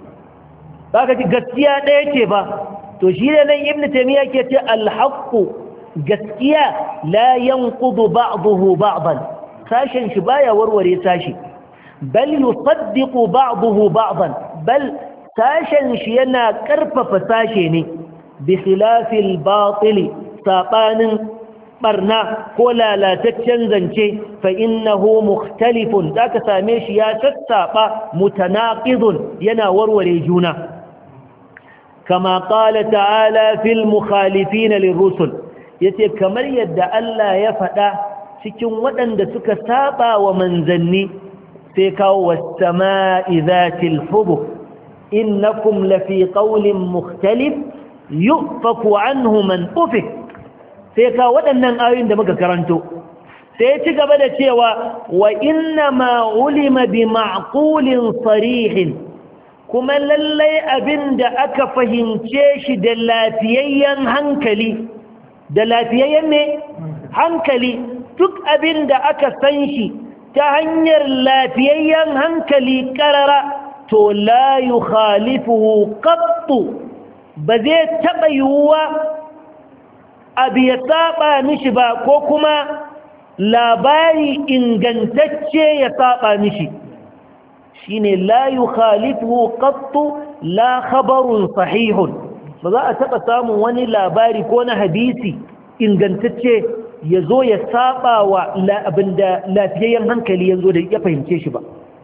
Speaker 1: za ka ji gaskiya ɗaya ce ba to shi ne nan ibnu taymiya ke ce al-haqqu gaskiya la yanqudu ba'dahu ba'dan sashen shi baya warware sashi bal yusaddiqu ba'dahu ba'dan bal sashen shi yana karfafa sashe ne bi khilafil batil sabanin barna ko lalataccen zance fa innahu mukhtalifun zaka same shi ya sassaba mutanaqidun yana warware juna kama qala ta'ala fil mukhalifin lirrusul yace kamar yadda Allah ya faɗa cikin waɗanda suka saba wa manzanni sai kawo was-samaa'i dhatil hubuk innakum lafi qawlin mukhtalif yufaku anhu man ufik sai kawo waɗannan ayoyin da muka karanto sai ci gaba da cewa wa inna ma ulima bi ma'qulin sarihin kuma lallai abinda aka fahimce shi da lafiyayyen hankali da lafiyayyen ne hankali duk abin da aka san shi ta hanyar lafiyayyen hankali karara to la yukhalifuhu qattu ba zai taɓa yiwuwa abu ya saba mishi ba ko kuma labari ingantacce ya saba mishi shine la yukhalifuhu qattu la khabarun sahihun ba za a taɓa samun wani labari ko na hadisi ingantacce ya zo ya saba wa abinda lafiyayyen hankali ya zo da ya fahimce shi ba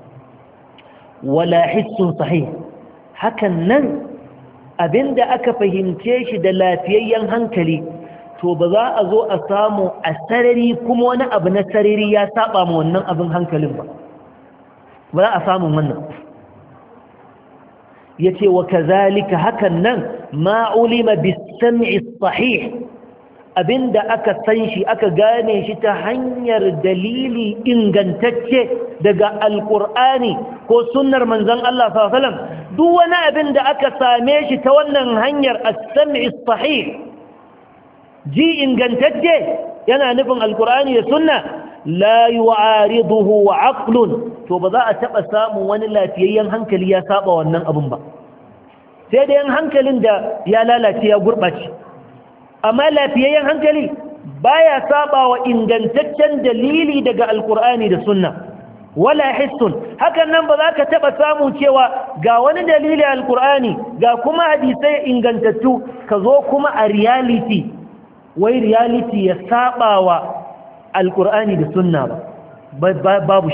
Speaker 1: wala hissun sahih hakan nan abinda aka fahimce shi da lafiyayyen hankali to ba za a zo a samu a sarari kuma wani abu na sarari ya saba ma wannan abin hankalin ba ba za a samu wannan yace wa kazalika hakan nan ma ulima bis-sam'i as-sahih abinda aka san shi aka gane shi ta hanyar dalili ingantacce daga alqur'ani ko sunnar manzon Allah sallallahu alaihi wasallam duk wani abinda aka same shi ta wannan hanyar as-sam'i as-sahih ji ingantacce yana nufin alqur'ani da sunna la yu'ariduhu aqlun to ba za a taba samun wani lafiyayyen hankali ya saba wannan abun ba sai da yan hankalin da ya lalace ya gurbace amma lafiyayyen hankali baya saba wa ingantaccen dalili daga alkur'ani da sunna wala hissun hakan nan ba za ka taba samu cewa ga wani dalili alkur'ani ga kuma hadisai ingantattu ka zo kuma a reality wai reality ya saba wa alkur'ani da sunna ba babu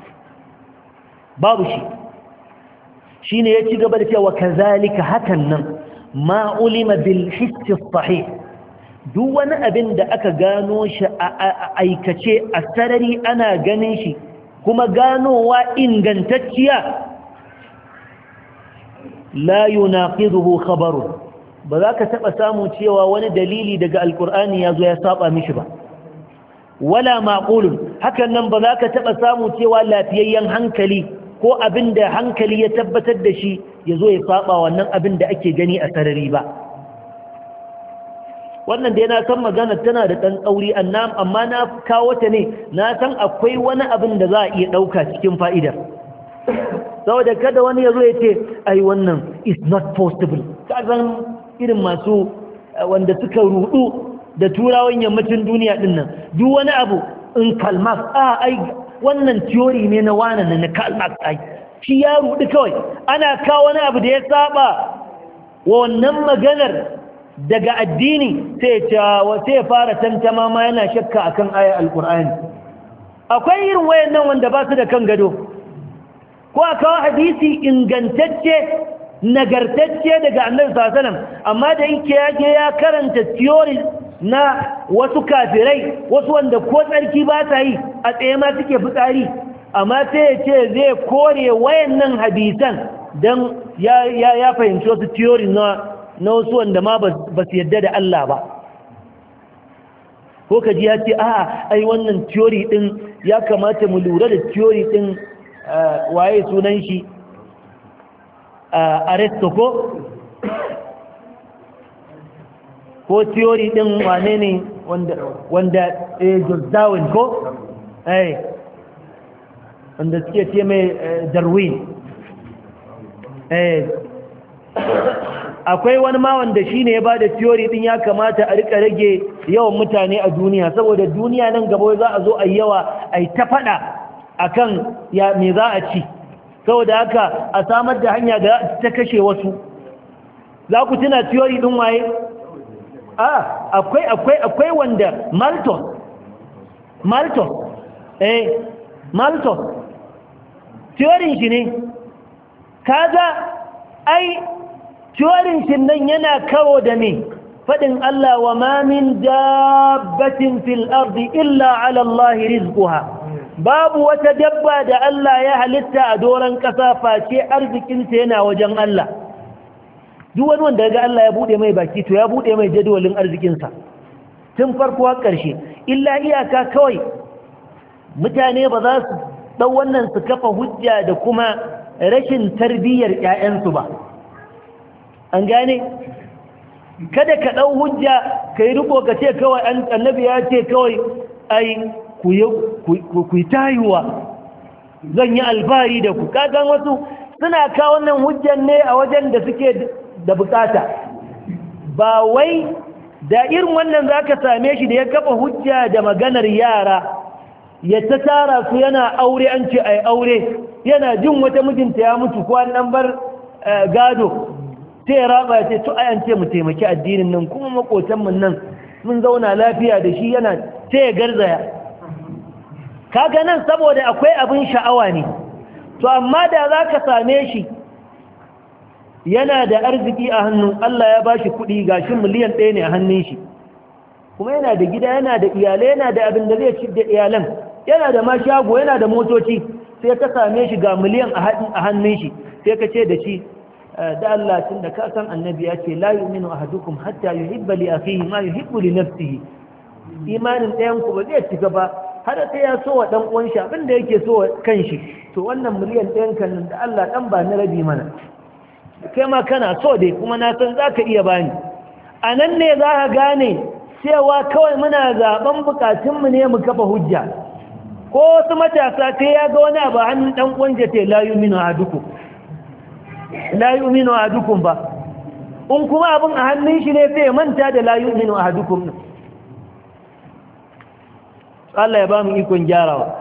Speaker 1: shi shine ya ci gaba da cewa kazalika hakan nan ma ulima bil hissi sahih duk wani abin da aka gano shi a aikace a sarari ana ganin shi kuma ganowa ingantacciya la yunaqiduhu khabaru ba za ka taɓa samu cewa wani dalili daga alkur'ani ya zo ya saba mishi ba wala maqulun hakan nan ba za ka taɓa samu cewa lafiyayyen hankali ko abin da hankali ya tabbatar da shi ya zo ya saba wannan abin da ake gani a sarari ba wannan dai na san magana tana da ɗan tsauri amma na kawo ta ne na san akwai wani abin da za a iya ɗauka cikin fa'idar saboda kada wani ya zo ya ce ai wannan is not possible ka san irin masu wanda suka rudu da turawan yammacin duniya din nan duk wani abu in kalmas ai wannan theory ne na wani na kalmas ai shi ya rudu kawai ana kawo wani abu da ya saba wa wannan maganar daga addini sai ya fara tantama ma yana shakka akan ayar alkur'ani akwai irin wayannan wanda ba su da kan gado ko a kawo hadisi ingantacce nagartacce daga annabi sallallahu alaihi wasallam amma da yake yake ya karanta theory na wasu kafirai wasu wanda ko tsarki ba ta yi a tsaye ma suke fitsari amma sai ya ce zai kore wayannan hadisan dan ya fahimci wasu theory na wasu wanda ma ba su yadda da Allah ba ko kaji ya ce ai wannan theory din ya kamata mu lura da theory din waye sunan shi Aristotle ko theory din wane ne wanda George Darwin ko wanda suke ce mai Darwin akwai wani ma wanda shine ya bada theory din ya kamata a rika rage yawan mutane a duniya saboda duniya nan gaba za a zo a yawa ai ta fada akan ya me za a ci saboda haka a samar da hanya da ta kashe wasu za ku tuna theory din waye akwai wanda Malthus theory shi ne kaga ai theory shi nan yana karo da me fadin Allah wa ma min dabbatin fil ardi illa ala Allah rizquha babu wata dabba da Allah ya halitta a doron ƙasa face arzikinta yana wajen Allah duk wani wanda ga Allah ya bude mai baki to ya bude mai jadawalin arzikinsa tun farko har ƙarshe illa iyaka kawai mutane ba za su dau wannan su kafa hujja da kuma rashin tarbiyyar ƴaƴansu ba an gane kada ka dau hujja kai riko ka ce kawai annabi ya ce kawai ai ku yi tayuwa zan yi alfahari da ku kagan wasu suna kawo wannan hujjan ne a wajen da suke da bukata ba wai da irin wannan za ka same shi da ya kafa hujja da maganar yara ya ta tara su yana aure an ce ai aure yana jin wata mijinta ya mutu ko an bar gado sai ya raba ya ce to ai an ce mu taimaki addinin nan kuma makotanmu nan mun zauna lafiya da shi yana sai ya garzaya kaga nan saboda akwai abin sha'awa ne to amma da za ka same shi yana da arziki a hannu Allah ya bashi kuɗi gashi miliyan 1 ne a hannun shi kuma yana da gida yana da iyalai yana da abin da zai ci da iyalan yana da ma shago yana da motoci sai ka same shi ga miliyan a hannun shi sai ka ce da shi da Allah tun da ka san annabi ya ce la yu'minu ahadukum hatta yuhibba li akhihi ma yuhibbu li nafsihi imanin ɗayan ku ba zai cika ba har sai ya so wa dan uwan shi abin da yake so wa kanshi to wannan miliyan 1 kan da Allah dan ba na rabi mana kai ma kana so dai kuma na san zaka iya bani anan ne za ka gane cewa kawai muna zaben bukatunmu ne mu kafa hujja ko wasu matasa sai ya ga wani abu hannun dan uwanja ce la yu'minu ahadukum ba in kuma abin a hannun shi ne sai ya manta da la yu'minu ahadukum Allah ya ba mu ikon gyarawa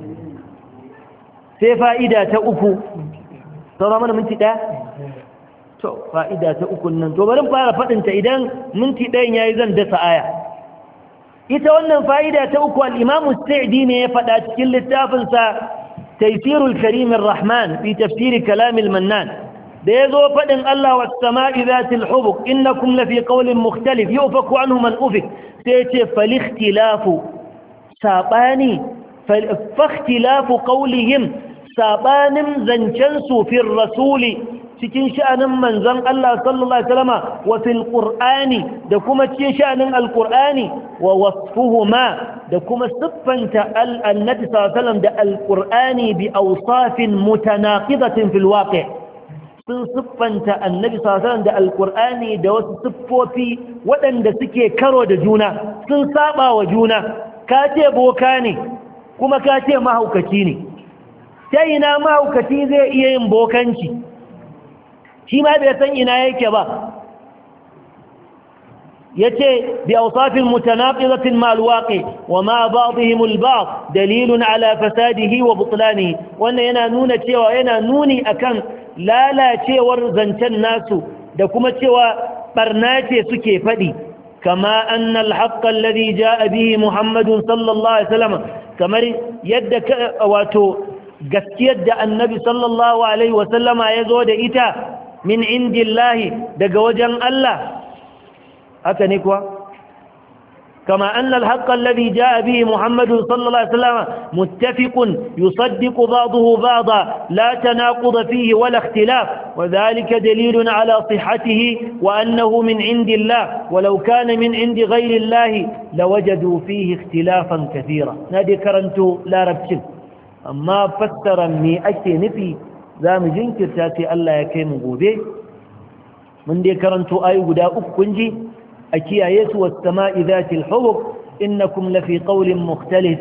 Speaker 1: sai fa'ida ta uku saura mana minti ɗaya to fa'ida ta uku nan to bari fara faɗinta idan minti ɗayan yayi zan dasa aya ita wannan fa'ida ta uku al-Imam Sa'di ne ya faɗa cikin littafinsa Taysirul Karim Ar-Rahman fi tafsir kalam al-Mannan da yazo faɗin Allah was sama'i zatil hubuk innakum lafi qawlin mukhtalif yufaku anhu man ufik sai ce fal ikhtilafu sabani فاختلاف قولهم سابانم زنچنسو في الرسول cikin sha'anin manzon Allah sallallahu alaihi wasallam wa fil qur'ani da kuma cikin sha'anin alqur'ani wa wasfuhuma da kuma siffanta annabi sallallahu alaihi wasallam da alqur'ani bi awsafin mutanaqidatin fil waqi' sun siffanta annabi sallallahu alaihi wasallam da alqur'ani da wasu siffofi waɗanda suke karo da juna sun saba wa juna ka ce boka ne kuma ka ce mahaukaci ne ta ina mahaukaci zai iya yin bokanci shi ma bai san ina yake ba yace bi awsafin mutanaqidatin ma alwaqi wa ma ba'dihim alba'd dalilun ala fasadihi wa butlanihi wannan yana nuna cewa yana nuni akan lalacewar zancen nasu da kuma cewa barna ce suke fadi kama anna alhaqq alladhi jaa bihi muhammadun sallallahu alaihi wasallam kamar yadda wato gaskiyar da annabi sallallahu alaihi wasallama ya zo da ita min indillahi daga wajen Allah haka ne kuwa kama annal haqqa alladhi jaa bihi muhammadun sallallahu alaihi wasallama muttafiqun yusaddiqu ba'dahu ba'da la tanaqud fihi wala ikhtilaf wa dhalika dalilun ala sihhatihi wa annahu min indillah walau kana min indi ghayri allah lawajadu fihi ikhtilafan kathira nadi karanto larabcin amma fassara me ake nufi zamu jinkirta sai Allah ya kai mu gobe mun dai karanto ayu guda uku kunji a kiyaye su was sama'i zatil hubub innakum lafi qawlin mukhtalif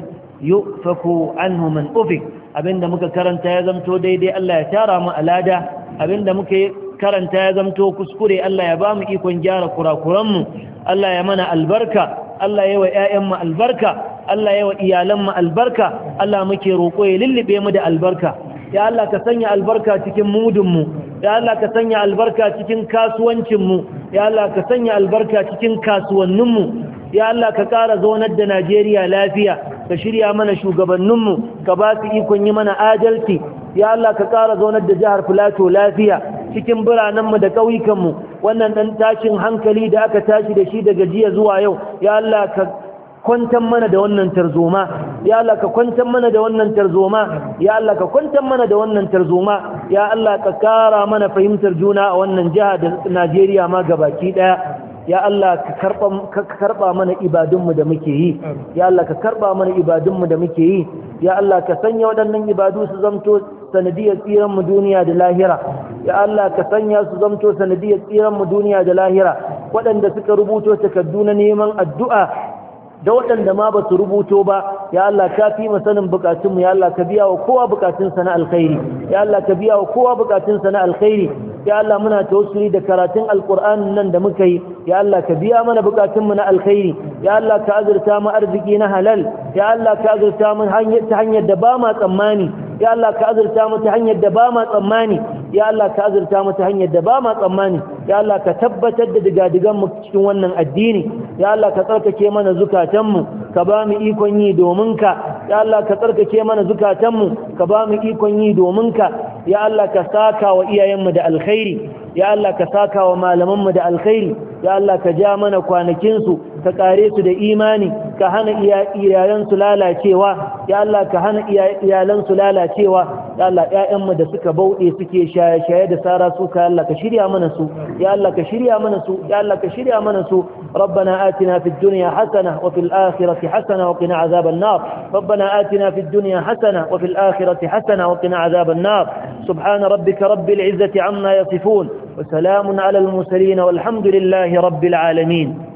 Speaker 1: yufaku anhu man ufik abinda muka karanta ya zamto daidai Allah ya tara mu alada abinda muka karanta ya zamto kuskure Allah ya bamu ikon gyara kurakuran mu Allah ya mana albarka Allah ya wa ƴaƴan mu albarka Allah ya wa iyalan mu albarka Allah muke roƙo ya lullube mu da albarka ya Allah ka sanya albarka cikin mudun mu ya Allah ka sanya albarka cikin kasuwancin mu ya Allah ka sanya albarka cikin kasuwannin mu ya Allah ka ƙara zaunar da Najeriya lafiya ka shirya mana shugabannin mu ka ba su ikon yi mana adalci ya Allah ka ƙara zaunar da jihar Filato lafiya cikin biranen mu da ƙauyukan mu wannan dan tashin hankali da aka tashi da shi daga jiya zuwa yau ya Allah ka kwantar mana da wannan tarzoma ya Allah ka kwantar mana da wannan tarzoma ya Allah ka kwantar mana da wannan tarzoma ya Allah ka kara mana fahimtar juna a wannan jiha da Najeriya ma gabaki daya ya Allah ka karba mana ibadunmu da muke yi ya Allah ka karba mana ibadunmu da muke yi ya Allah ka sanya waɗannan ibadu su zamto sanadiyar tsiran mu duniya da lahira ya Allah ka sanya su zamto sanadiyar tsiran mu duniya da lahira waɗanda suka rubuto takardu na neman addu'a da waɗanda ma ba su rubuto ba ya Allah ka fi mu sanin bukatunmu ya Allah ka biya wa kowa bukatunsa na alkhairi ya Allah ka biya wa kowa bukatunsa na alkhairi ya Allah muna tawassuli da karatun alqur'anin nan da muka yi ya Allah ka biya mana bukatunmu na alkhairi ya Allah ka azurta mu arziki na halal ya Allah ka azurta mu ta hanyar da ba ma tsammani ya Allah ka azurta mu ta hanyar da ba ma tsammani ya Allah ka azurta mu ta hanyar da ba ma tsammani ya Allah ka tabbatar da digadigan mu cikin wannan addini ya Allah ka tsarkake mana zukatanmu ka ba mu ikon yi domin ka ya Allah ka tsarkake mana zukatanmu ka ba mu ikon yi domin ka ya Allah ka saka wa iyayenmu da alkhairi ya Allah ka saka wa malamanmu da alkhairi ya Allah ka ja mana kwanakinsu ka kare su da imani ka hana iyalansu lalacewa ya Allah ka hana iyalansu lalacewa ya Allah ƴaƴanmu da suka bauɗe suke shaye-shaye da sara su ka Allah ka shirya mana su ya Allah ka shirya mana su ya Allah ka shirya mana su ربنا آتنا في الدنيا حسنة وفي الآخرة حسنة وقنا عذاب النار ربنا آتنا في الدنيا حسنة وفي الآخرة حسنة وقنا عذاب النار سبحان ربك رب العزة عما يصفون وسلام على المرسلين والحمد لله رب العالمين